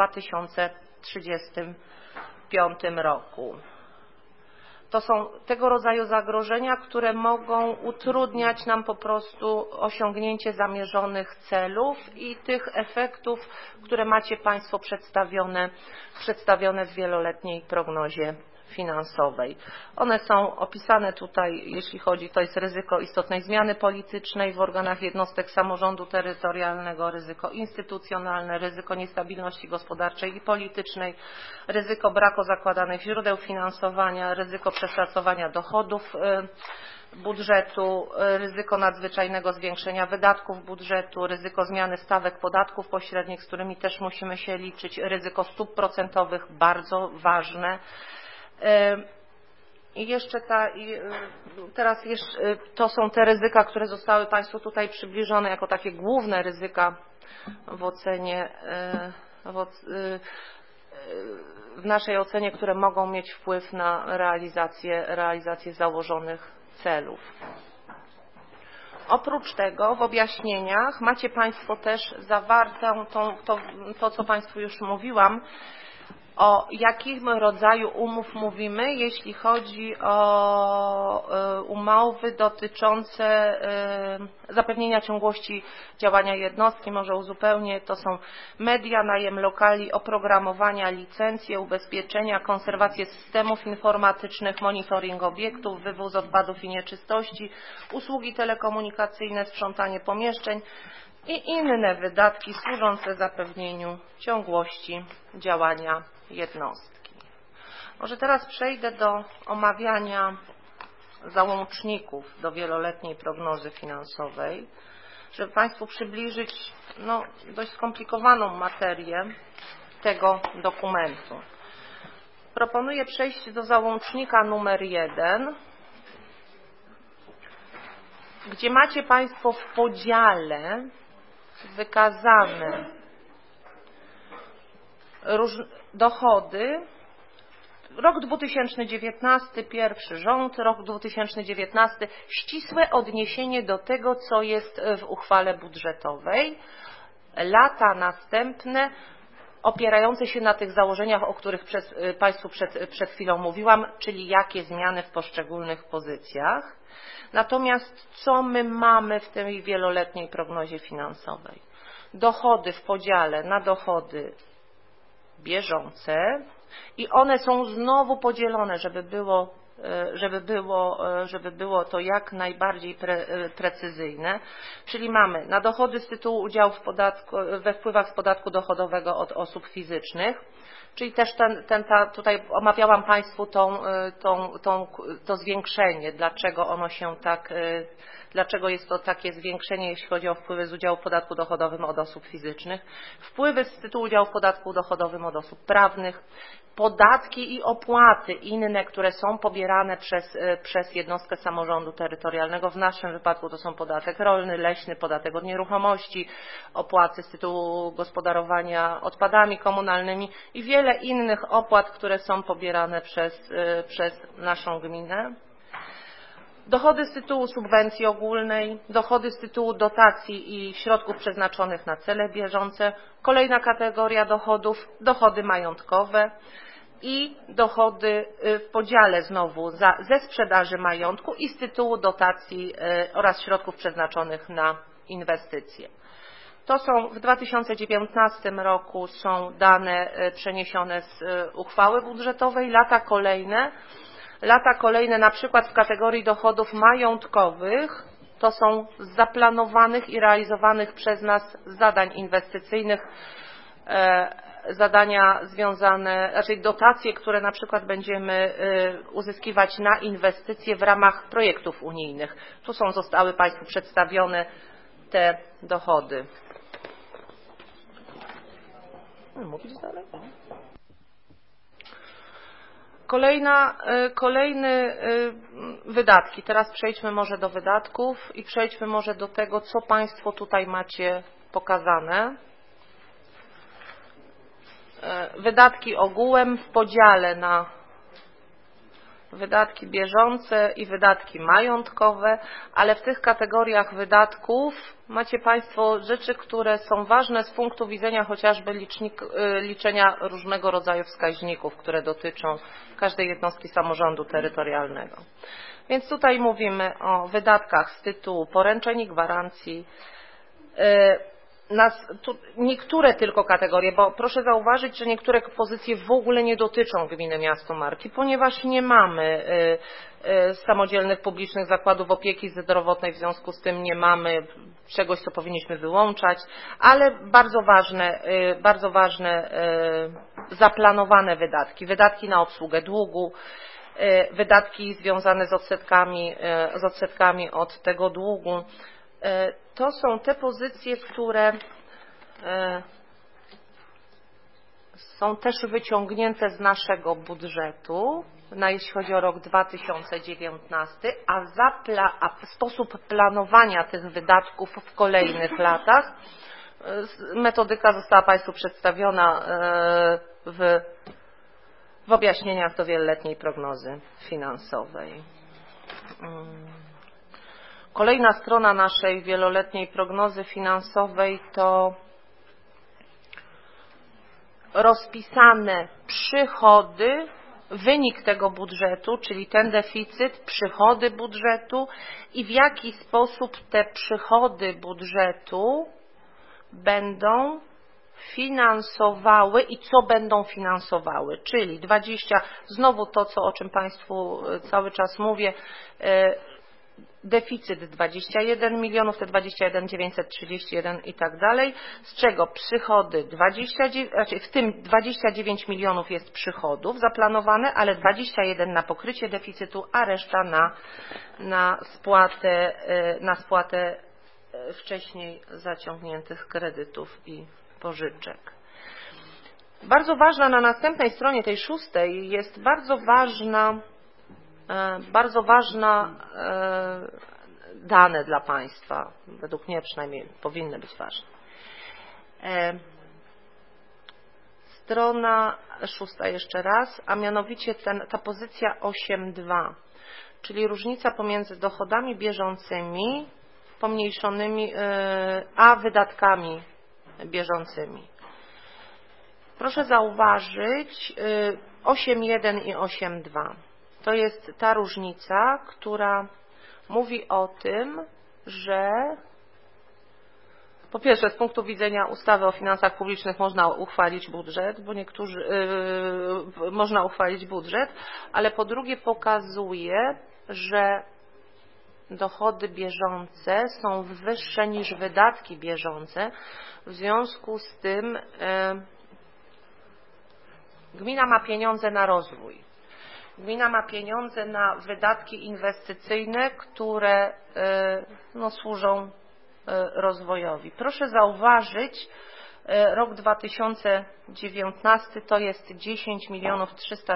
Speaker 7: 2035 roku. To są tego rodzaju zagrożenia, które mogą utrudniać nam po prostu osiągnięcie zamierzonych celów i tych efektów, które macie Państwo przedstawione w wieloletniej prognozie finansowej. One są opisane tutaj, jeśli chodzi, to jest ryzyko istotnej zmiany politycznej w organach jednostek samorządu terytorialnego, ryzyko instytucjonalne, ryzyko niestabilności gospodarczej i politycznej, ryzyko braku zakładanych źródeł finansowania, ryzyko przeszacowania dochodów budżetu, ryzyko nadzwyczajnego zwiększenia wydatków budżetu, ryzyko zmiany stawek podatków pośrednich, z którymi też musimy się liczyć, ryzyko stóp procentowych, bardzo ważne. I jeszcze teraz to są te ryzyka, które zostały Państwu tutaj przybliżone jako takie główne ryzyka w ocenie, w naszej ocenie, które mogą mieć wpływ na realizację założonych celów. Oprócz tego w objaśnieniach macie Państwo też zawarte to, co Państwu już mówiłam, o jakim rodzaju umów mówimy, jeśli chodzi o umowy dotyczące zapewnienia ciągłości działania jednostki. Może uzupełnię, to są media, najem lokali, oprogramowania, licencje, ubezpieczenia, konserwację systemów informatycznych, monitoring obiektów, wywóz odpadów i nieczystości, usługi telekomunikacyjne, sprzątanie pomieszczeń i inne wydatki służące zapewnieniu ciągłości działania jednostki. Może teraz przejdę do omawiania załączników do wieloletniej prognozy finansowej, żeby Państwu przybliżyć dość skomplikowaną materię tego dokumentu. Proponuję przejść do załącznika numer 1, gdzie macie Państwo w podziale wykazane dochody. Rok 2019, pierwszy rząd, rok 2019, ścisłe odniesienie do tego, co jest w uchwale budżetowej. Lata następne, opierające się na tych założeniach, o których Państwu przed chwilą mówiłam, czyli jakie zmiany w poszczególnych pozycjach. Natomiast co my mamy w tej wieloletniej prognozie finansowej? Dochody w podziale na dochody bieżące i one są znowu podzielone, żeby było to jak najbardziej precyzyjne, czyli mamy na dochody z tytułu udziału we wpływach z podatku dochodowego od osób fizycznych, czyli też tutaj omawiałam Państwu to zwiększenie, dlaczego jest to takie zwiększenie, jeśli chodzi o wpływy z udziału w podatku dochodowym od osób fizycznych, wpływy z tytułu udziału w podatku dochodowym od osób prawnych, podatki i opłaty inne, które są pobierane przez jednostkę samorządu terytorialnego. W naszym wypadku to są podatek rolny, leśny, podatek od nieruchomości, opłaty z tytułu gospodarowania odpadami komunalnymi i wiele innych opłat, które są pobierane przez naszą gminę. Dochody z tytułu subwencji ogólnej, dochody z tytułu dotacji i środków przeznaczonych na cele bieżące. Kolejna kategoria dochodów, dochody majątkowe i dochody w podziale znowu ze sprzedaży majątku i z tytułu dotacji oraz środków przeznaczonych na inwestycje. To są w 2019 roku są dane przeniesione z uchwały budżetowej. Lata kolejne na przykład w kategorii dochodów majątkowych to są z zaplanowanych i realizowanych przez nas zadań inwestycyjnych, zadania związane, raczej dotacje, które na przykład będziemy uzyskiwać na inwestycje w ramach projektów unijnych. Tu zostały Państwu przedstawione te dochody. Mówić dalej? Kolejne wydatki. Teraz przejdźmy może do wydatków i przejdźmy może do tego, co Państwo tutaj macie pokazane. Wydatki ogółem w podziale na wydatki bieżące i wydatki majątkowe, ale w tych kategoriach wydatków macie Państwo rzeczy, które są ważne z punktu widzenia chociażby liczenia różnego rodzaju wskaźników, które dotyczą każdej jednostki samorządu terytorialnego. Więc tutaj mówimy o wydatkach z tytułu poręczeń i gwarancji, niektóre tylko kategorie, bo proszę zauważyć, że niektóre pozycje w ogóle nie dotyczą gminy, miasto, marki, ponieważ nie mamy samodzielnych publicznych zakładów opieki zdrowotnej, w związku z tym nie mamy czegoś, co powinniśmy wyłączać, ale bardzo ważne zaplanowane wydatki na obsługę długu, wydatki związane z odsetkami od tego długu. To są te pozycje, które są też wyciągnięte z naszego budżetu, jeśli chodzi o rok 2019, a sposób planowania tych wydatków w kolejnych latach, metodyka została Państwu przedstawiona w objaśnieniach do wieloletniej prognozy finansowej. Kolejna strona naszej wieloletniej prognozy finansowej to rozpisane przychody, wynik tego budżetu, czyli ten deficyt, przychody budżetu i w jaki sposób te przychody budżetu będą finansowały i co będą finansowały, czyli znowu to, o czym Państwu cały czas mówię, deficyt 21 milionów, te 21 931 i tak dalej, z czego przychody w tym 29 milionów jest przychodów zaplanowane, ale 21 na pokrycie deficytu, a reszta na spłatę wcześniej zaciągniętych kredytów i pożyczek. Bardzo ważna na następnej stronie, tej 6, jest bardzo ważna dane dla Państwa, według mnie przynajmniej powinny być ważne. Strona 6 jeszcze raz, a mianowicie ta pozycja 8.2, czyli różnica pomiędzy dochodami bieżącymi pomniejszonymi, a wydatkami bieżącymi. Proszę zauważyć 8.1 i 8.2. To jest ta różnica, która mówi o tym, że po pierwsze, z punktu widzenia ustawy o finansach publicznych można uchwalić budżet, bo można uchwalić budżet, ale po drugie pokazuje, że dochody bieżące są wyższe niż wydatki bieżące. W związku z tym gmina ma pieniądze na rozwój. Gmina ma pieniądze na wydatki inwestycyjne, które służą rozwojowi. Proszę zauważyć, rok 2019 to jest 10 300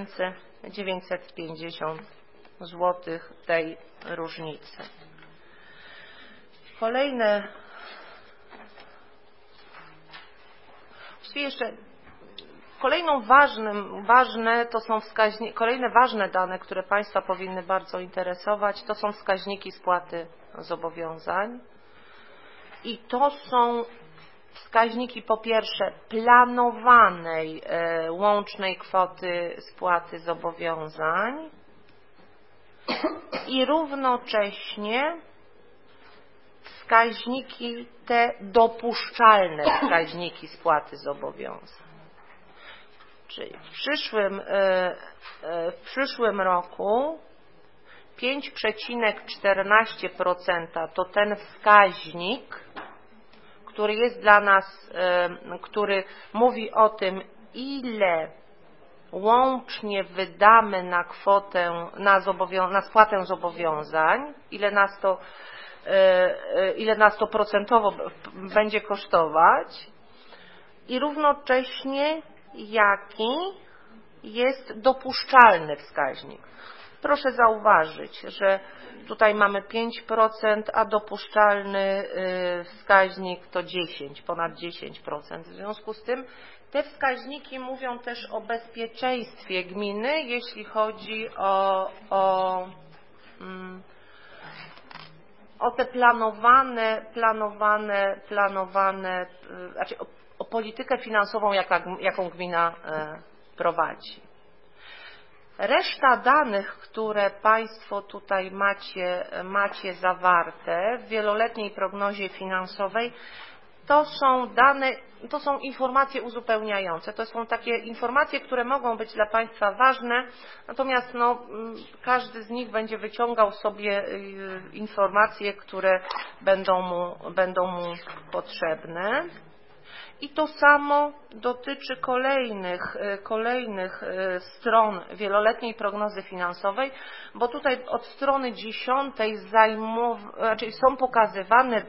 Speaker 7: 950 zł tej różnicy. Kolejne kolejne ważne dane, które Państwa powinny bardzo interesować, to są wskaźniki spłaty zobowiązań. I to są wskaźniki po pierwsze planowanej łącznej kwoty spłaty zobowiązań i równocześnie wskaźniki te dopuszczalne wskaźniki spłaty zobowiązań. Czyli w przyszłym roku 5,14% to ten wskaźnik, który jest dla nas, który mówi o tym, ile łącznie wydamy na kwotę, na spłatę zobowiązań, ile nas to procentowo będzie kosztować i równocześnie jaki jest dopuszczalny wskaźnik. Proszę zauważyć, że tutaj mamy 5%, a dopuszczalny wskaźnik to 10, ponad 10%. W związku z tym te wskaźniki mówią też o bezpieczeństwie gminy, jeśli chodzi o te znaczy o politykę finansową, jaką gmina prowadzi. Reszta danych, które Państwo tutaj macie zawarte w wieloletniej prognozie finansowej, to są informacje uzupełniające. To są takie informacje, które mogą być dla Państwa ważne, natomiast każdy z nich będzie wyciągał sobie informacje, które będą mu potrzebne. I to samo dotyczy kolejnych stron wieloletniej prognozy finansowej, bo tutaj od strony 10 są pokazywane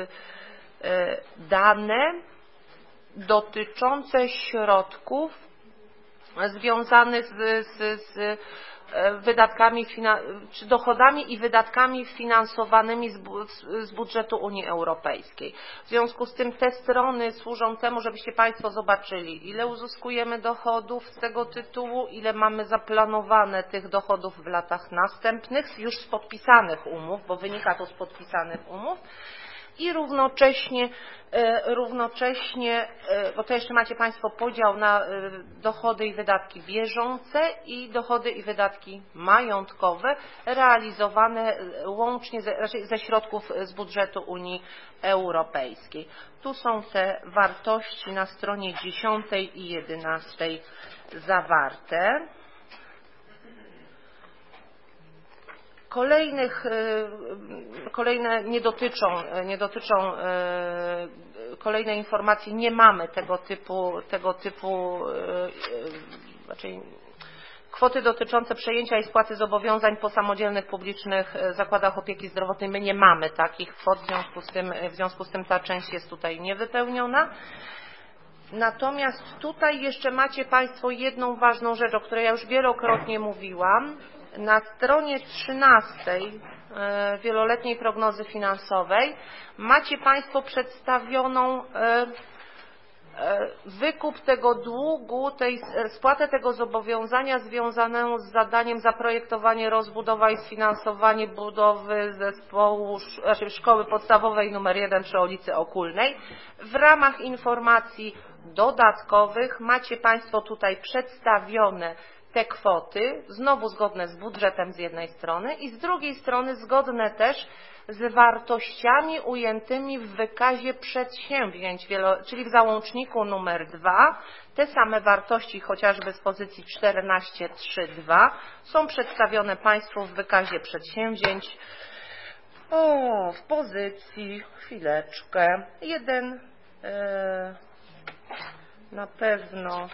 Speaker 7: dane dotyczące środków związanych z wydatkami, czy dochodami i wydatkami finansowanymi z budżetu Unii Europejskiej. W związku z tym te strony służą temu, żebyście Państwo zobaczyli, ile uzyskujemy dochodów z tego tytułu, ile mamy zaplanowane tych dochodów w latach następnych, już z podpisanych umów, bo wynika to z podpisanych umów. I równocześnie, bo to jeszcze macie Państwo podział na dochody i wydatki bieżące i dochody i wydatki majątkowe realizowane łącznie ze środków z budżetu Unii Europejskiej. Tu są te wartości na stronie 10 i 11 zawarte. Kolejne informacje, nie mamy tego typu znaczy kwoty dotyczące przejęcia i spłaty zobowiązań po samodzielnych publicznych zakładach opieki zdrowotnej. My nie mamy takich kwot, w związku z tym ta część jest tutaj niewypełniona. Natomiast tutaj jeszcze macie Państwo jedną ważną rzecz, o której ja już wielokrotnie mówiłam. Na stronie 13 wieloletniej prognozy finansowej macie Państwo przedstawioną wykup tego długu, spłatę tego zobowiązania związaną z zadaniem zaprojektowanie, rozbudowa i sfinansowanie budowy zespołu, szkoły podstawowej nr 1 przy ulicy Okulnej. W ramach informacji dodatkowych macie Państwo tutaj przedstawione te kwoty, znowu zgodne z budżetem z jednej strony i z drugiej strony zgodne też z wartościami ujętymi w wykazie przedsięwzięć, czyli w załączniku numer 2. Te same wartości, chociażby z pozycji 14.3.2 są przedstawione Państwu w wykazie przedsięwzięć w pozycji, chwileczkę, 1 na pewno,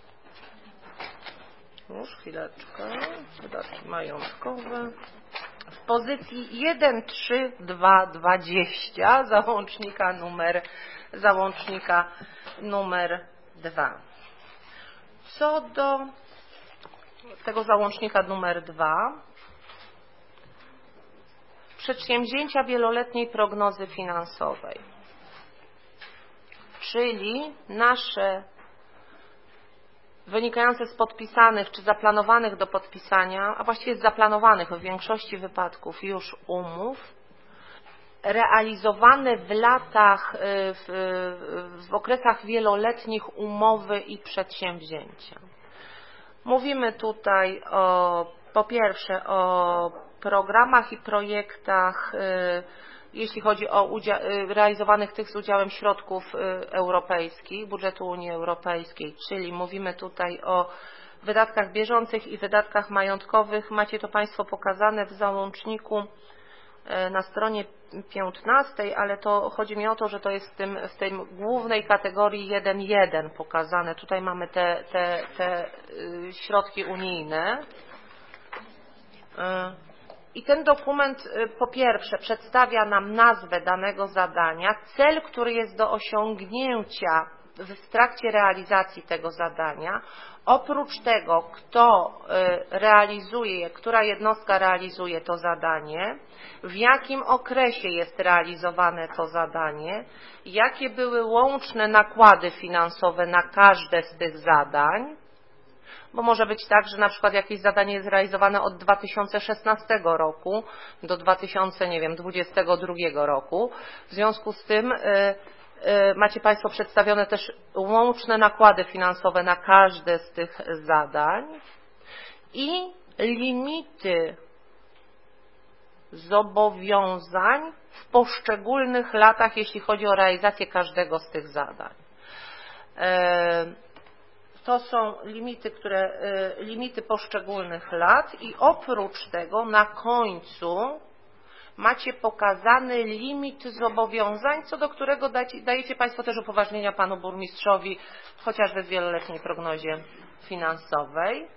Speaker 7: już chwileczkę, wydatki majątkowe, w pozycji 1.3.2.20 załącznika numer 2. Co do tego załącznika numer 2, przedsięwzięcia wieloletniej prognozy finansowej, czyli nasze wynikające z podpisanych czy zaplanowanych do podpisania, a właściwie z zaplanowanych w większości wypadków już umów, realizowane w latach, w okresach wieloletnich umowy i przedsięwzięcia. Mówimy tutaj po pierwsze o programach i projektach, jeśli chodzi o realizowanych tych z udziałem środków europejskich, budżetu Unii Europejskiej, czyli mówimy tutaj o wydatkach bieżących i wydatkach majątkowych. Macie to Państwo pokazane w załączniku na stronie 15, ale to chodzi mi o to, że to jest w tej głównej kategorii 1.1 pokazane. Tutaj mamy te środki unijne. I ten dokument po pierwsze przedstawia nam nazwę danego zadania, cel, który jest do osiągnięcia w trakcie realizacji tego zadania. Oprócz tego, kto realizuje, która jednostka realizuje to zadanie, w jakim okresie jest realizowane to zadanie, jakie były łączne nakłady finansowe na każde z tych zadań, bo może być tak, że na przykład jakieś zadanie jest realizowane od 2016 roku do 2022 roku. W związku z tym macie Państwo przedstawione też łączne nakłady finansowe na każde z tych zadań i limity zobowiązań w poszczególnych latach, jeśli chodzi o realizację każdego z tych zadań. To są limity poszczególnych lat i oprócz tego na końcu macie pokazany limit zobowiązań, co do którego dajecie Państwo też upoważnienia Panu Burmistrzowi, chociażby w wieloletniej prognozie finansowej.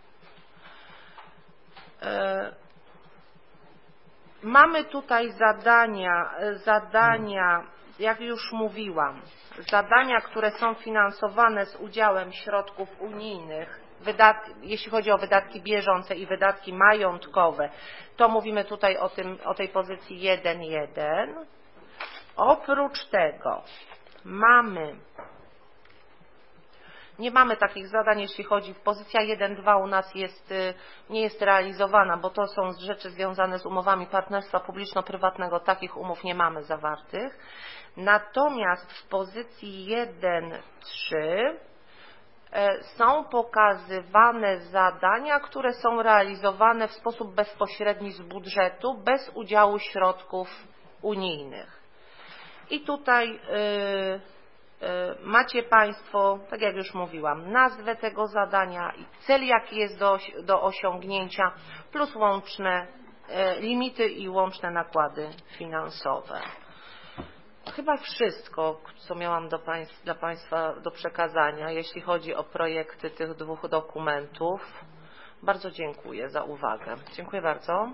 Speaker 7: Mamy tutaj zadania, jak już mówiłam, zadania, które są finansowane z udziałem środków unijnych, jeśli chodzi o wydatki bieżące i wydatki majątkowe, to mówimy tutaj o tej pozycji 1.1. Oprócz tego nie mamy takich zadań, jeśli chodzi, pozycja 1.2 u nas nie jest realizowana, bo to są rzeczy związane z umowami partnerstwa publiczno-prywatnego, takich umów nie mamy zawartych. Natomiast w pozycji 1.3 są pokazywane zadania, które są realizowane w sposób bezpośredni z budżetu, bez udziału środków unijnych. I tutaj macie Państwo, tak jak już mówiłam, nazwę tego zadania i cel, jaki jest do osiągnięcia, plus łączne limity i łączne nakłady finansowe. Chyba wszystko, co miałam dla Państwa do przekazania, jeśli chodzi o projekty tych dwóch dokumentów. Bardzo dziękuję za uwagę. Dziękuję bardzo.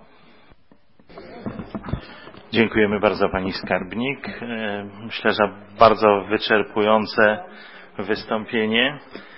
Speaker 5: Dziękujemy bardzo Pani Skarbnik. Myślę, że bardzo wyczerpujące wystąpienie.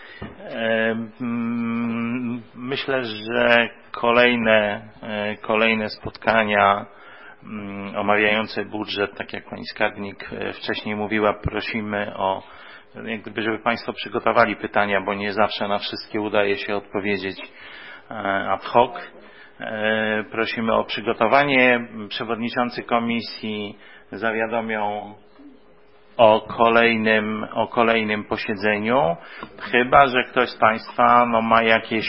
Speaker 5: Myślę, że kolejne spotkania omawiające budżet, tak jak Pani Skarbnik wcześniej mówiła, prosimy o, żeby Państwo przygotowali pytania, bo nie zawsze na wszystkie udaje się odpowiedzieć ad hoc. Prosimy o przygotowanie. Przewodniczący komisji zawiadomią o kolejnym posiedzeniu, chyba że ktoś z Państwa ma jakieś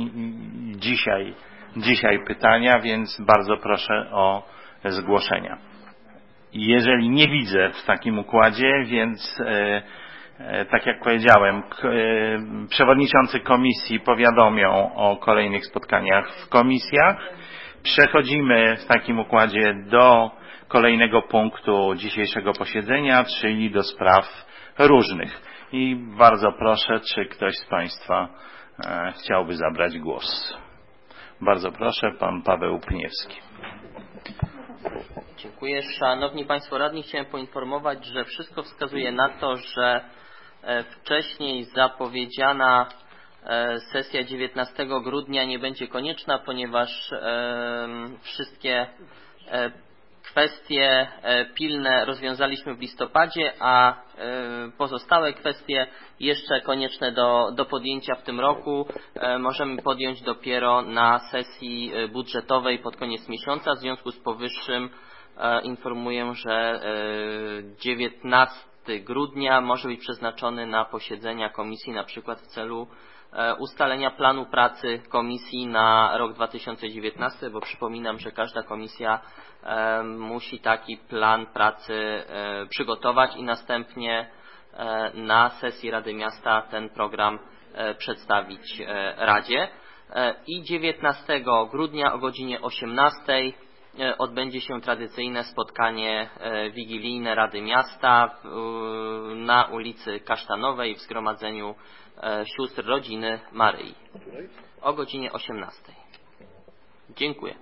Speaker 5: dzisiaj pytania, więc bardzo proszę o zgłoszenia. Jeżeli nie widzę w takim układzie, więc tak jak powiedziałem, przewodniczący komisji powiadomią o kolejnych spotkaniach w komisjach. Przechodzimy w takim układzie do kolejnego punktu dzisiejszego posiedzenia, czyli do spraw różnych. I bardzo proszę, czy ktoś z Państwa chciałby zabrać głos. Bardzo proszę, pan Paweł Pniewski.
Speaker 8: Dziękuję. Szanowni Państwo Radni, chciałem poinformować, że wszystko wskazuje na to, że wcześniej zapowiedziana sesja 19 grudnia nie będzie konieczna, ponieważ wszystkie kwestie pilne rozwiązaliśmy w listopadzie, a pozostałe kwestie jeszcze konieczne do podjęcia w tym roku możemy podjąć dopiero na sesji budżetowej pod koniec miesiąca. W związku z powyższym informuję, że 19 grudnia może być przeznaczony na posiedzenia komisji, na przykład w celu ustalenia planu pracy komisji na rok 2019, bo przypominam, że każda komisja musi taki plan pracy przygotować i następnie na sesji Rady Miasta ten program przedstawić Radzie. I 19 grudnia o godzinie 18 odbędzie się tradycyjne spotkanie wigilijne Rady Miasta na ulicy Kasztanowej w Zgromadzeniu Sióstr Rodziny Maryi o godzinie 18. Dziękuję.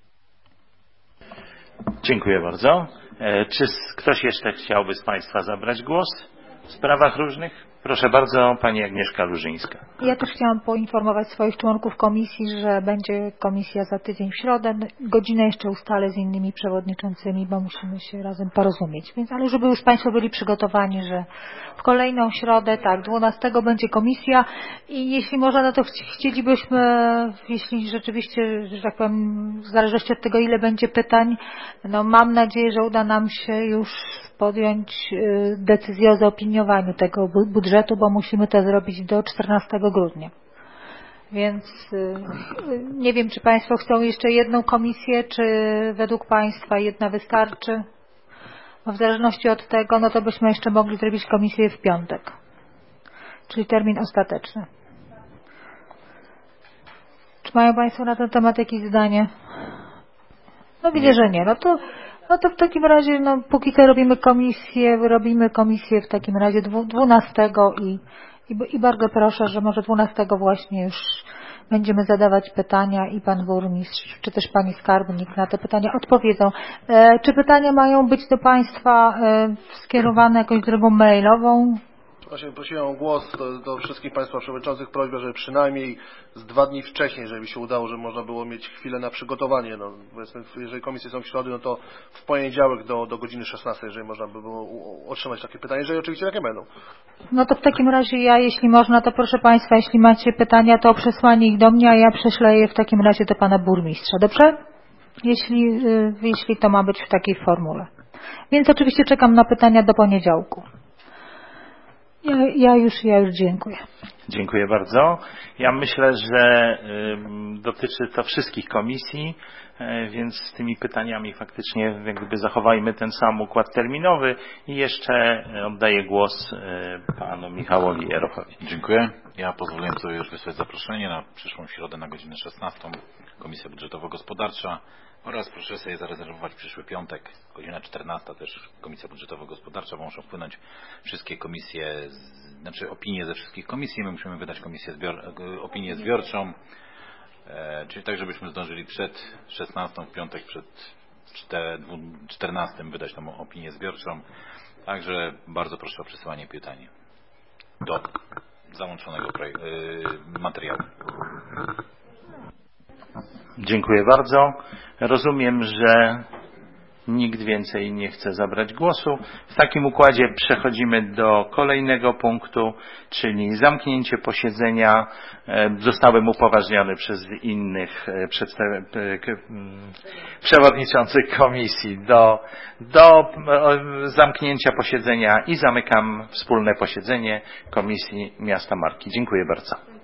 Speaker 5: Dziękuję bardzo. Czy ktoś jeszcze chciałby z Państwa zabrać głos w sprawach różnych? Proszę bardzo, pani Agnieszka Lużyńska.
Speaker 1: Ja też chciałam poinformować swoich członków komisji, że będzie komisja za tydzień w środę. Godzinę jeszcze ustalę z innymi przewodniczącymi, bo musimy się razem porozumieć. Więc, ale żeby już Państwo byli przygotowani, że w kolejną środę, tak, 12 będzie komisja i jeśli można, no to chcielibyśmy, jeśli rzeczywiście, że tak powiem, w zależności od tego, ile będzie pytań, no mam nadzieję, że uda nam się już podjąć decyzję o zaopiniowaniu tego budżetu, bo musimy to zrobić do 14 grudnia. Więc nie wiem, czy Państwo chcą jeszcze jedną komisję, czy według Państwa jedna wystarczy. No w zależności od tego, no to byśmy jeszcze mogli zrobić komisję w piątek. Czyli termin ostateczny. Czy mają Państwo na ten temat jakieś zdanie? No widzę, że nie. No to w takim razie, no póki co robimy komisję w takim razie 12 i bardzo proszę, że może 12 właśnie już będziemy zadawać pytania i pan burmistrz, czy też pani skarbnik na te pytania odpowiedzą. Czy pytania mają być do Państwa skierowane jakąś drogą mailową?
Speaker 6: Właśnie prosiłem o głos do wszystkich Państwa przewodniczących, prośbę, żeby przynajmniej z 2 dni wcześniej, żeby się udało, żeby można było mieć chwilę na przygotowanie. No, jeżeli komisje są w środę, no to w poniedziałek do godziny 16, jeżeli można by było otrzymać takie pytania, jeżeli oczywiście takie będą.
Speaker 1: No to w takim razie jeśli można, to proszę Państwa, jeśli macie pytania, to przesłanie ich do mnie, a ja prześlę je w takim razie do Pana Burmistrza, dobrze? Jeśli to ma być w takiej formule. Więc oczywiście czekam na pytania do poniedziałku. Ja już dziękuję.
Speaker 5: Dziękuję bardzo. Ja myślę, że dotyczy to wszystkich komisji, więc z tymi pytaniami faktycznie jakby zachowajmy ten sam układ terminowy i jeszcze oddaję głos panu Michałowi Jerochowi.
Speaker 2: Dziękuję. Ja pozwoliłem sobie już wysłać zaproszenie na przyszłą środę na godzinę 16. Komisja Budżetowo-Gospodarcza oraz proszę sobie zarezerwować przyszły piątek, godzina 14 też Komisja Budżetowo-Gospodarcza, bo muszą wpłynąć wszystkie komisje, znaczy opinie ze wszystkich komisji. My musimy wydać opinię zbiorczą, czyli tak, żebyśmy zdążyli przed 16 w piątek, przed 14 wydać tą opinię zbiorczą. Także bardzo proszę o przesyłanie pytań do załączonego materiału.
Speaker 5: Dziękuję bardzo. Rozumiem, że Nikt więcej nie chce zabrać głosu. W takim układzie przechodzimy do kolejnego punktu, czyli zamknięcie posiedzenia. Zostałem upoważniony przez innych przewodniczących komisji do zamknięcia posiedzenia i zamykam wspólne posiedzenie Komisji Miasta Marki. Dziękuję bardzo.